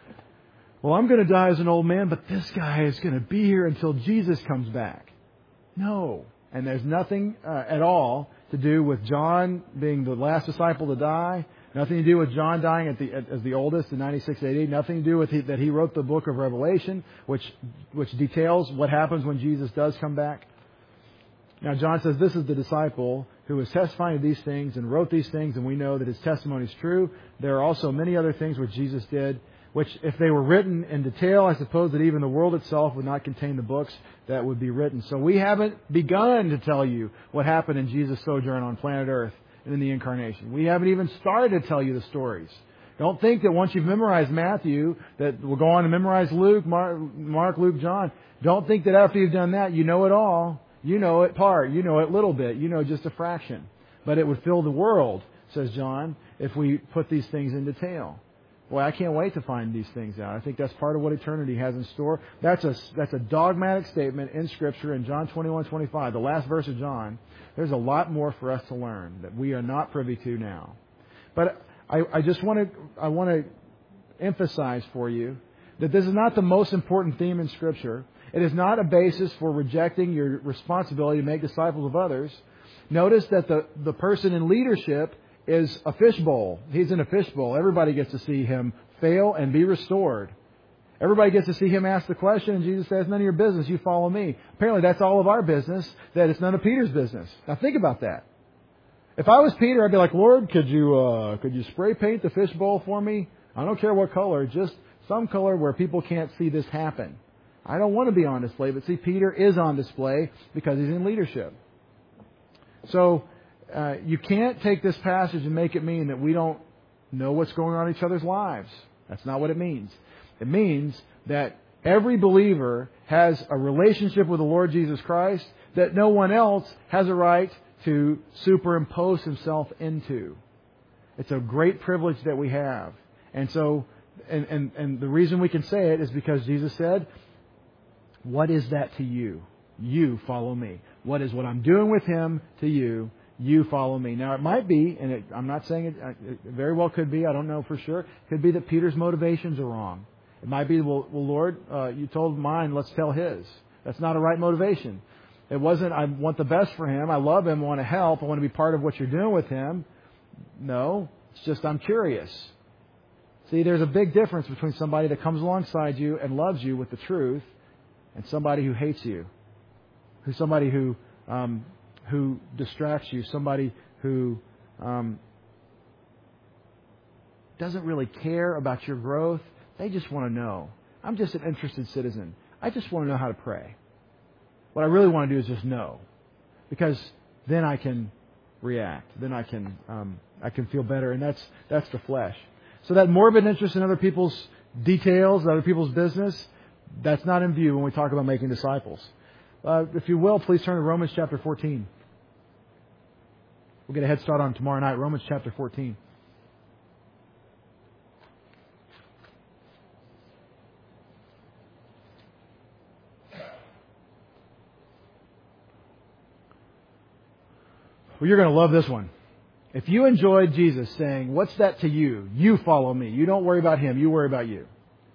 well, I'm going to die as an old man, but this guy is going to be here until Jesus comes back. No. And there's nothing uh, at all to do with John being the last disciple to die. Nothing to do with John dying at the, as the oldest in ninety-six A D. Nothing to do with he, that he wrote the book of Revelation, which which details what happens when Jesus does come back. Now, John says this is the disciple who was testifying to these things and wrote these things, and we know that his testimony is true. There are also many other things which Jesus did, which if they were written in detail, I suppose that even the world itself would not contain the books that would be written. So we haven't begun to tell you what happened in Jesus' sojourn on planet Earth and in the Incarnation. We haven't even started to tell you the stories. Don't think that once you've memorized Matthew, that we'll go on to memorize Luke, Mark, Mark, Luke, John. Don't think that after you've done that, you know it all. You know it part. You know it a little bit. You know just a fraction. But it would fill the world, says John, if we put these things in detail. Boy, I can't wait to find these things out. I think that's part of what eternity has in store. That's a, that's a dogmatic statement in Scripture in John twenty-one twenty-five, the last verse of John. There's a lot more for us to learn that we are not privy to now. But I, I just want to I want to emphasize for you that this is not the most important theme in Scripture. It is not a basis for rejecting your responsibility to make disciples of others. Notice that the, the person in leadership is a fishbowl. He's in a fishbowl. Everybody gets to see him fail and be restored. Everybody gets to see him ask the question, and Jesus says, none of your business, you follow me. Apparently that's all of our business, that it's none of Peter's business. Now think about that. If I was Peter, I'd be like, Lord, could you uh, could you spray paint the fishbowl for me? I don't care what color, just some color where people can't see this happen. I don't want to be on display, but see, Peter is on display because he's in leadership. So, uh, you can't take this passage and make it mean that we don't know what's going on in each other's lives. That's not what it means. It means that every believer has a relationship with the Lord Jesus Christ that no one else has a right to superimpose himself into. It's a great privilege that we have. And so, and, and, and the reason we can say it is because Jesus said, what is that to you? You follow me. What is what I'm doing with him to you? You follow me. Now, it might be, and it, I'm not saying it, it very well could be, I don't know for sure, it could be that Peter's motivations are wrong. It might be, well, well Lord, uh, you told mine, let's tell his. That's not a right motivation. It wasn't, I want the best for him, I love him, I want to help, I want to be part of what you're doing with him. No, it's just I'm curious. See, there's a big difference between somebody that comes alongside you and loves you with the truth and somebody who hates you. Who's somebody who um, who distracts you, somebody who um, doesn't really care about your growth. They just want to know. I'm just an interested citizen. I just want to know how to pray. What I really want to do is just know, because then I can react. Then I can um, I can feel better, and that's that's the flesh. So that morbid interest in other people's details, other people's business, that's not in view when we talk about making disciples. Uh, if you will, please turn to Romans chapter fourteen. We'll get a head start on tomorrow night. Romans chapter fourteen. Well, you're going to love this one. If you enjoyed Jesus saying, what's that to you? You follow me. You don't worry about him. You worry about you.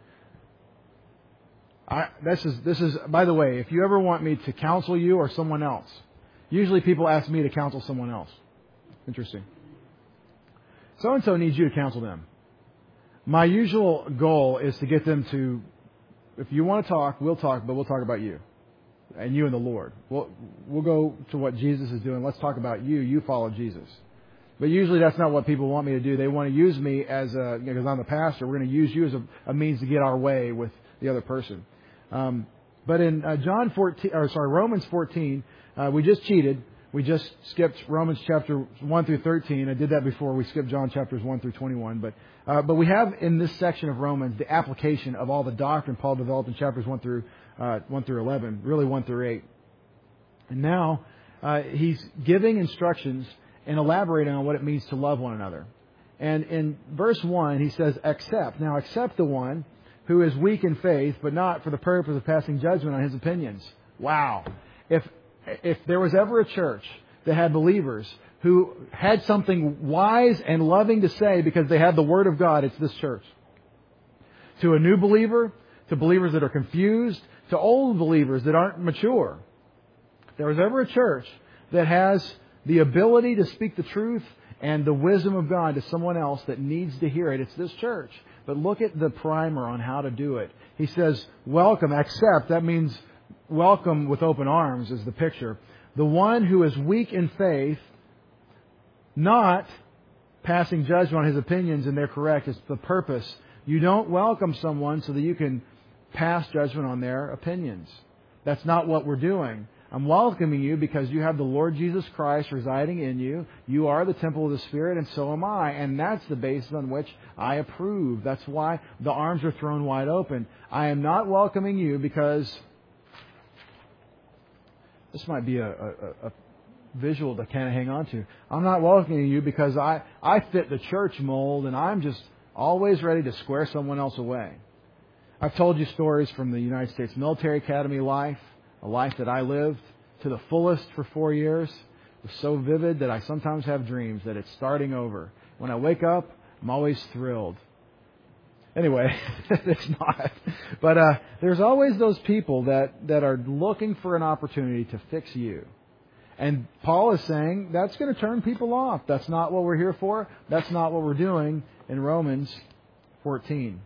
I, this is, this is, by the way, if you ever want me to counsel you or someone else, usually people ask me to counsel someone else. Interesting. So-and-so needs you to counsel them. My usual goal is to get them to, if you want to talk, we'll talk, but we'll talk about you. And you and the Lord. We'll, we'll go to what Jesus is doing. Let's talk about you. You follow Jesus. But usually that's not what people want me to do. They want to use me as a, because you know, I'm the pastor, we're going to use you as a, a means to get our way with the other person. Um, but in uh, John fourteen, or sorry, Romans fourteen, uh, we just cheated. We just skipped Romans chapter one through thirteen. I did that before. We skipped John chapters one through twenty-one. But uh, but we have in this section of Romans the application of all the doctrine Paul developed in chapters one through uh, one through eleven, really one through eight. And now uh, he's giving instructions and elaborating on what it means to love one another. And in verse one, he says, "Accept." Now, accept the one who is weak in faith, but not for the purpose of passing judgment on his opinions. Wow. If if there was ever a church that had believers who had something wise and loving to say because they had the Word of God, it's this church. To a new believer, to believers that are confused, to old believers that aren't mature. If there was ever a church that has the ability to speak the truth and the wisdom of God to someone else that needs to hear it, it's this church. But look at the primer on how to do it. He says, welcome, accept. That means welcome with open arms is the picture. The one who is weak in faith, not passing judgment on his opinions and they're correct. It's the purpose. You don't welcome someone so that you can pass judgment on their opinions. That's not what we're doing. I'm welcoming you because you have the Lord Jesus Christ residing in you. You are the temple of the Spirit, and so am I. And that's the basis on which I approve. That's why the arms are thrown wide open. I am not welcoming you because this might be a, a, a visual to kind of hang on to. I'm not welcoming you because I, I fit the church mold, and I'm just always ready to square someone else away. I've told you stories from the United States Military Academy life. A life that I lived to the fullest for four years. It was so vivid that I sometimes have dreams that it's starting over. When I wake up, I'm always thrilled. Anyway, it's not. But uh, there's always those people that, that are looking for an opportunity to fix you. And Paul is saying that's going to turn people off. That's not what we're here for. That's not what we're doing in Romans fourteen.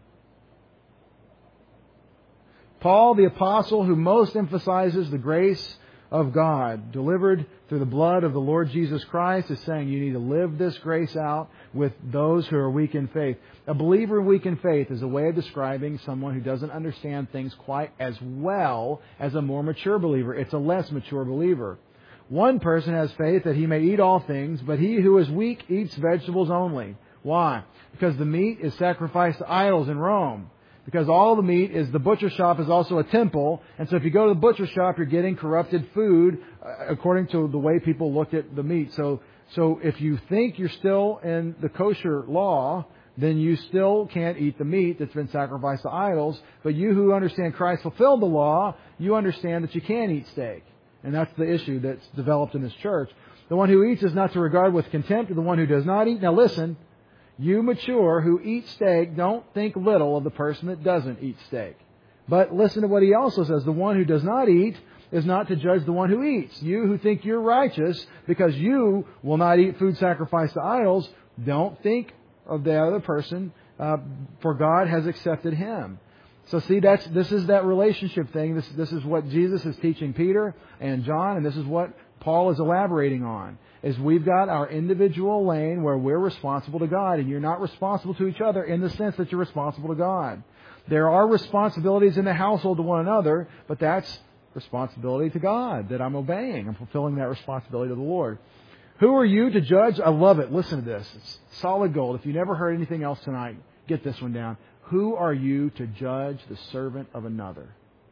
Paul, the apostle who most emphasizes the grace of God delivered through the blood of the Lord Jesus Christ, is saying you need to live this grace out with those who are weak in faith. A believer weak in faith is a way of describing someone who doesn't understand things quite as well as a more mature believer. It's a less mature believer. One person has faith that he may eat all things, but he who is weak eats vegetables only. Why? Because the meat is sacrificed to idols in Rome. Because all the meat is, the butcher shop is also a temple. And so if you go to the butcher shop, you're getting corrupted food uh, according to the way people look at the meat. So, so if you think you're still in the kosher law, then you still can't eat the meat that's been sacrificed to idols. But you who understand Christ fulfilled the law, you understand that you can eat steak. And that's the issue that's developed in this church. The one who eats is not to regard with contempt the one who does not eat. Now listen, you mature who eat steak, don't think little of the person that doesn't eat steak. But listen to what he also says. The one who does not eat is not to judge the one who eats. You who think you're righteous because you will not eat food sacrificed to idols, don't think of the other person, uh, for God has accepted him. So see, that's this is that relationship thing. This this is what Jesus is teaching Peter and John, and this is what Paul is elaborating on. Is we've got our individual lane where we're responsible to God, and you're not responsible to each other in the sense that you're responsible to God. There are responsibilities in the household to one another, but that's responsibility to God that I'm obeying. I'm fulfilling that responsibility to the Lord. Who are you to judge? I love it. Listen to this. It's solid gold. If you never heard anything else tonight, get this one down. Who are you to judge the servant of another?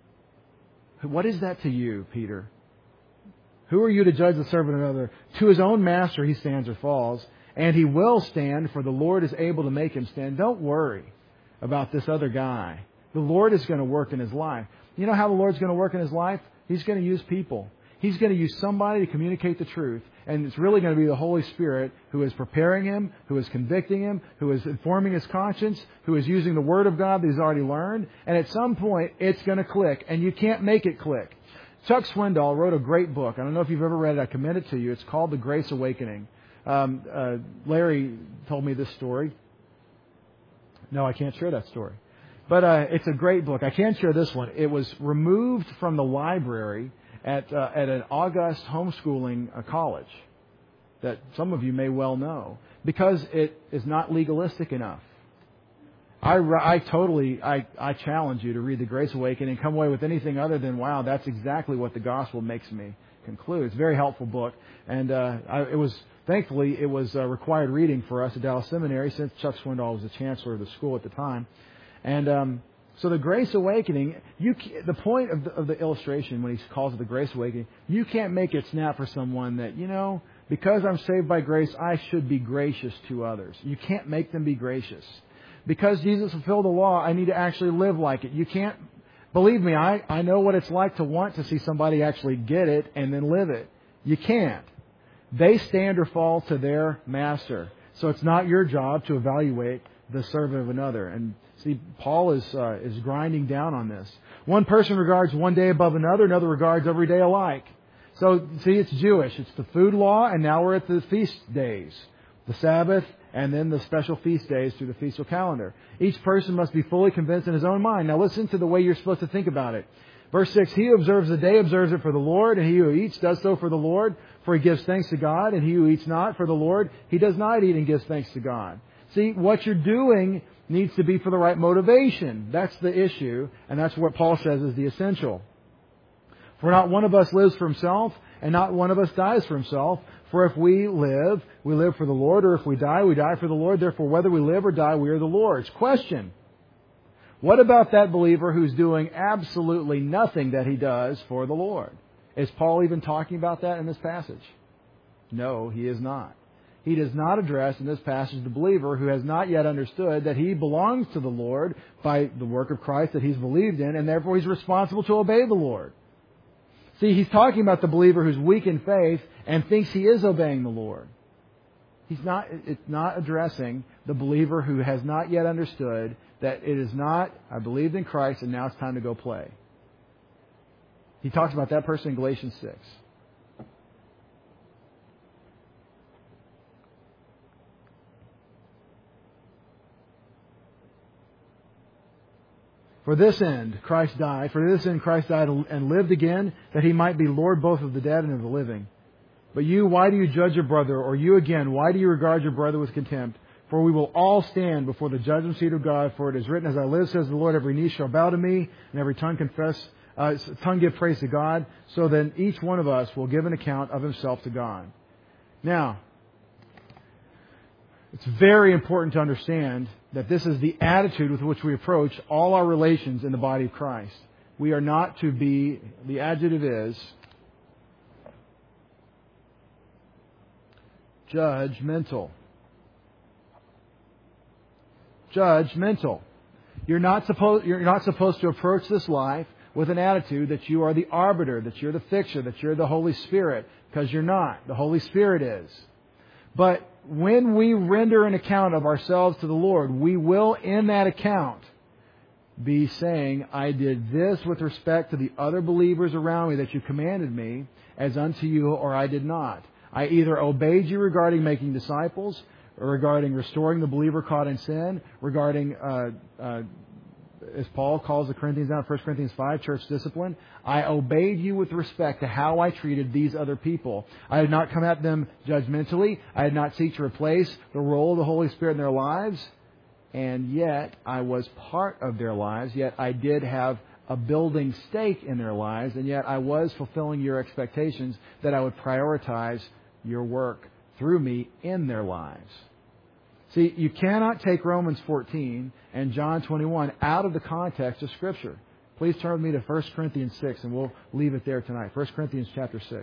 What is that to you, Peter? Who are you to judge the servant of another? To his own master he stands or falls, and he will stand, for the Lord is able to make him stand. Don't worry about this other guy. The Lord is going to work in his life. You know how the Lord's going to work in his life? He's going to use people. He's going to use somebody to communicate the truth. And it's really going to be the Holy Spirit who is preparing him, who is convicting him, who is informing his conscience, who is using the Word of God that he's already learned. And at some point, it's going to click. And you can't make it click. Chuck Swindoll wrote a great book. I don't know if you've ever read it. I commend it to you. It's called The Grace Awakening. Um, uh, Larry told me this story. No, I can't share that story. But uh, it's a great book. I can share this one. It was removed from the library at uh, at an August homeschooling uh, college that some of you may well know, because it is not legalistic enough. I, I totally, I, I challenge you to read The Grace Awakening and come away with anything other than, wow, that's exactly what the gospel makes me conclude. It's a very helpful book. And uh, I, it was, thankfully, it was uh, required reading for us at Dallas Seminary, since Chuck Swindoll was the chancellor of the school at the time. And um, so The Grace Awakening, you the point of the, of the illustration when he calls it The Grace Awakening, you can't make it snap for someone that, you know, because I'm saved by grace, I should be gracious to others. You can't make them be gracious. Because Jesus fulfilled the law, I need to actually live like it. You can't, believe me, I, I know what it's like to want to see somebody actually get it and then live it. You can't. They stand or fall to their master. So it's not your job to evaluate the servant of another. And see, Paul is uh, is grinding down on this. One person regards one day above another, another regards every day alike. So, see, it's Jewish. It's the food law, and now we're at the feast days. The Sabbath, and then the special feast days through the feastal calendar. Each person must be fully convinced in his own mind. Now listen to the way you're supposed to think about it. Verse six, he who observes the day observes it for the Lord, and he who eats does so for the Lord, for he gives thanks to God, and he who eats not for the Lord, he does not eat and gives thanks to God. See, what you're doing needs to be for the right motivation. That's the issue, and that's what Paul says is the essential. For not one of us lives for himself, and not one of us dies for himself. For if we live, we live for the Lord, or if we die, we die for the Lord. Therefore, whether we live or die, we are the Lord's. Question. What about that believer who's doing absolutely nothing that he does for the Lord? Is Paul even talking about that in this passage? No, he is not. He does not address in this passage the believer who has not yet understood that he belongs to the Lord by the work of Christ that he's believed in, and therefore he's responsible to obey the Lord. See, he's talking about the believer who's weak in faith and thinks he is obeying the Lord. He's not, it's not addressing the believer who has not yet understood that it is not, I believed in Christ and now it's time to go play. He talks about that person in Galatians six. For this end Christ died. For this end Christ died and lived again, that he might be Lord both of the dead and of the living. But you, why do you judge your brother? Or you again, why do you regard your brother with contempt? For we will all stand before the judgment seat of God. For it is written, as I live, says the Lord, every knee shall bow to me, and every tongue confess Uh, tongue give praise to God. So then each one of us will give an account of himself to God. Now, it's very important to understand that this is the attitude with which we approach all our relations in the body of Christ. We are not to be, the adjective is, judgmental. Judgmental. You're not supposed, you're not supposed to approach this life with an attitude that you are the arbiter, that you're the fixer, that you're the Holy Spirit, because you're not. The Holy Spirit is. But when we render an account of ourselves to the Lord, we will in that account be saying, I did this with respect to the other believers around me that you commanded me as unto you, or I did not. I either obeyed you regarding making disciples, or regarding restoring the believer caught in sin, regarding, uh, uh, as Paul calls the Corinthians out in First Corinthians five, church discipline. I obeyed you with respect to how I treated these other people. I did not come at them judgmentally. I did not seek to replace the role of the Holy Spirit in their lives. And yet, I was part of their lives. Yet, I did have a building stake in their lives. And yet, I was fulfilling your expectations that I would prioritize your work through me in their lives. See, you cannot take Romans fourteen and John twenty-one out of the context of Scripture. Please turn with me to First Corinthians six, and we'll leave it there tonight. First Corinthians chapter six.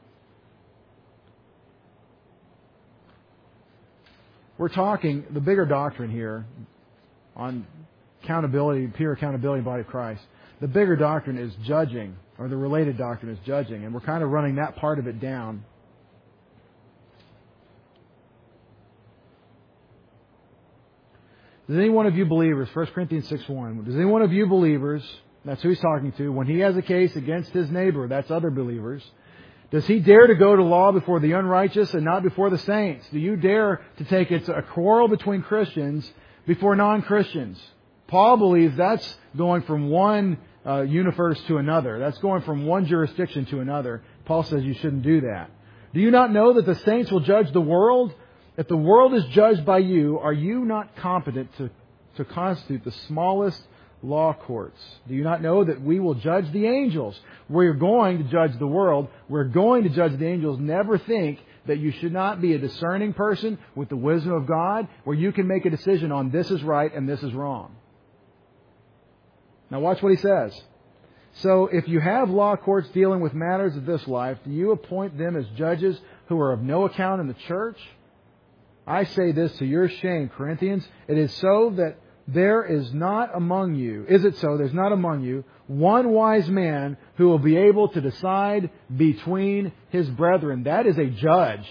We're talking the bigger doctrine here on accountability, peer accountability in the body of Christ. The bigger doctrine is judging, or the related doctrine is judging, and we're kind of running that part of it down. Does any one of you believers, First Corinthians six one, does any one of you believers, that's who he's talking to, when he has a case against his neighbor, that's other believers, does he dare to go to law before the unrighteous and not before the saints? Do you dare to take it's a quarrel between Christians before non-Christians? Paul believes that's going from one uh, universe to another. That's going from one jurisdiction to another. Paul says you shouldn't do that. Do you not know that the saints will judge the world? If the world is judged by you, are you not competent to, to constitute the smallest law courts? Do you not know that we will judge the angels? We're going to judge the world. We're going to judge the angels. Never think that you should not be a discerning person with the wisdom of God, where you can make a decision on this is right and this is wrong. Now watch what he says. So if you have law courts dealing with matters of this life, do you appoint them as judges who are of no account in the church? I say this to your shame, Corinthians. It is so that there is not among you, is it so, there's not among you, one wise man who will be able to decide between his brethren. That is a judge.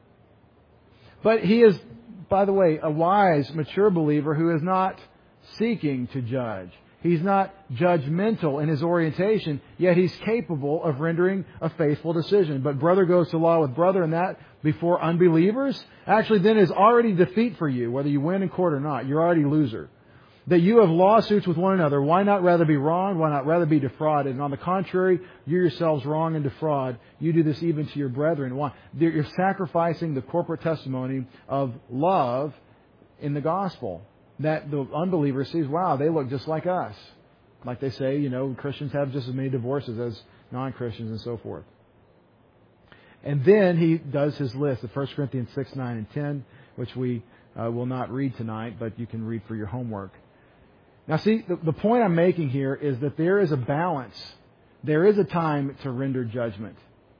But he is, by the way, a wise, mature believer who is not seeking to judge. He's not judgmental in his orientation, yet he's capable of rendering a faithful decision. But brother goes to law with brother, and that before unbelievers, actually then is already defeat for you, whether you win in court or not. You're already loser. That you have lawsuits with one another. Why not rather be wronged? Why not rather be defrauded? And on the contrary, you yourselves wrong and defraud. You do this even to your brethren. Why? You're sacrificing the corporate testimony of love in the gospel. That the unbeliever sees, wow, they look just like us. Like they say, you know, Christians have just as many divorces as non-Christians and so forth. And then he does his list of First Corinthians six, nine, and ten, which we uh, will not read tonight, but you can read for your homework. Now see, the, the point I'm making here is that there is a balance. There is a time to render judgment.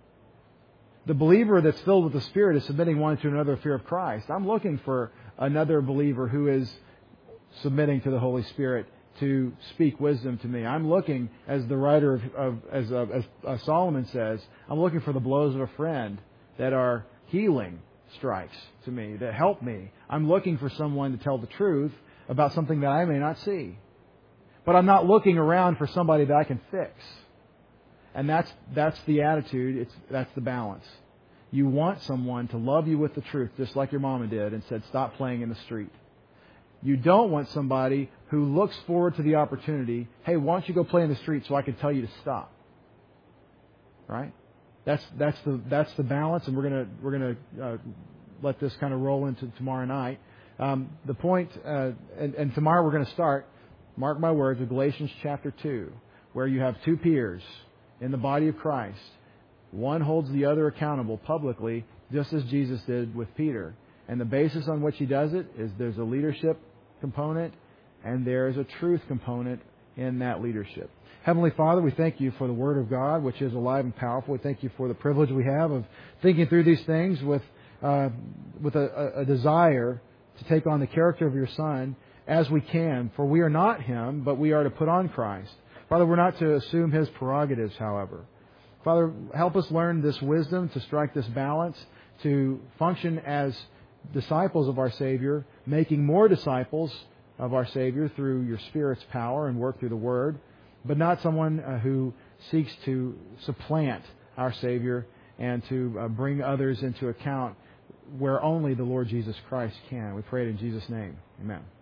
The believer that's filled with the Spirit is submitting one to another in fear of Christ. I'm looking for another believer who is submitting to the Holy Spirit to speak wisdom to me. I'm looking, as the writer of, of as, uh, as uh, Solomon says, I'm looking for the blows of a friend that are healing strikes to me, that help me. I'm looking for someone to tell the truth about something that I may not see. But I'm not looking around for somebody that I can fix. And that's that's the attitude. It's that's the balance. You want someone to love you with the truth, just like your mama did, and said, stop playing in the street. You don't want somebody who looks forward to the opportunity, hey, why don't you go play in the street so I can tell you to stop? Right? That's that's the that's the balance, and we're gonna we're gonna uh, let this kind of roll into tomorrow night. Um, the point, uh, and, and tomorrow we're going to start. Mark my words, with Galatians chapter two. where you have two peers in the body of Christ. One holds the other accountable publicly, just as Jesus did with Peter. And the basis on which he does it is there's a leadership component and there is a truth component in that leadership. Heavenly Father, we thank you for the Word of God, which is alive and powerful. We thank you for the privilege we have of thinking through these things with uh, with a, a desire to take on the character of your Son as we can. For we are not Him, but we are to put on Christ. Father, we're not to assume His prerogatives, however. Father, help us learn this wisdom to strike this balance, to function as disciples of our Savior, making more disciples of our Savior through your Spirit's power and work through the Word, but not someone uh, who seeks to supplant our Savior and to uh, bring others into account where only the Lord Jesus Christ can. We pray it in Jesus' name. Amen.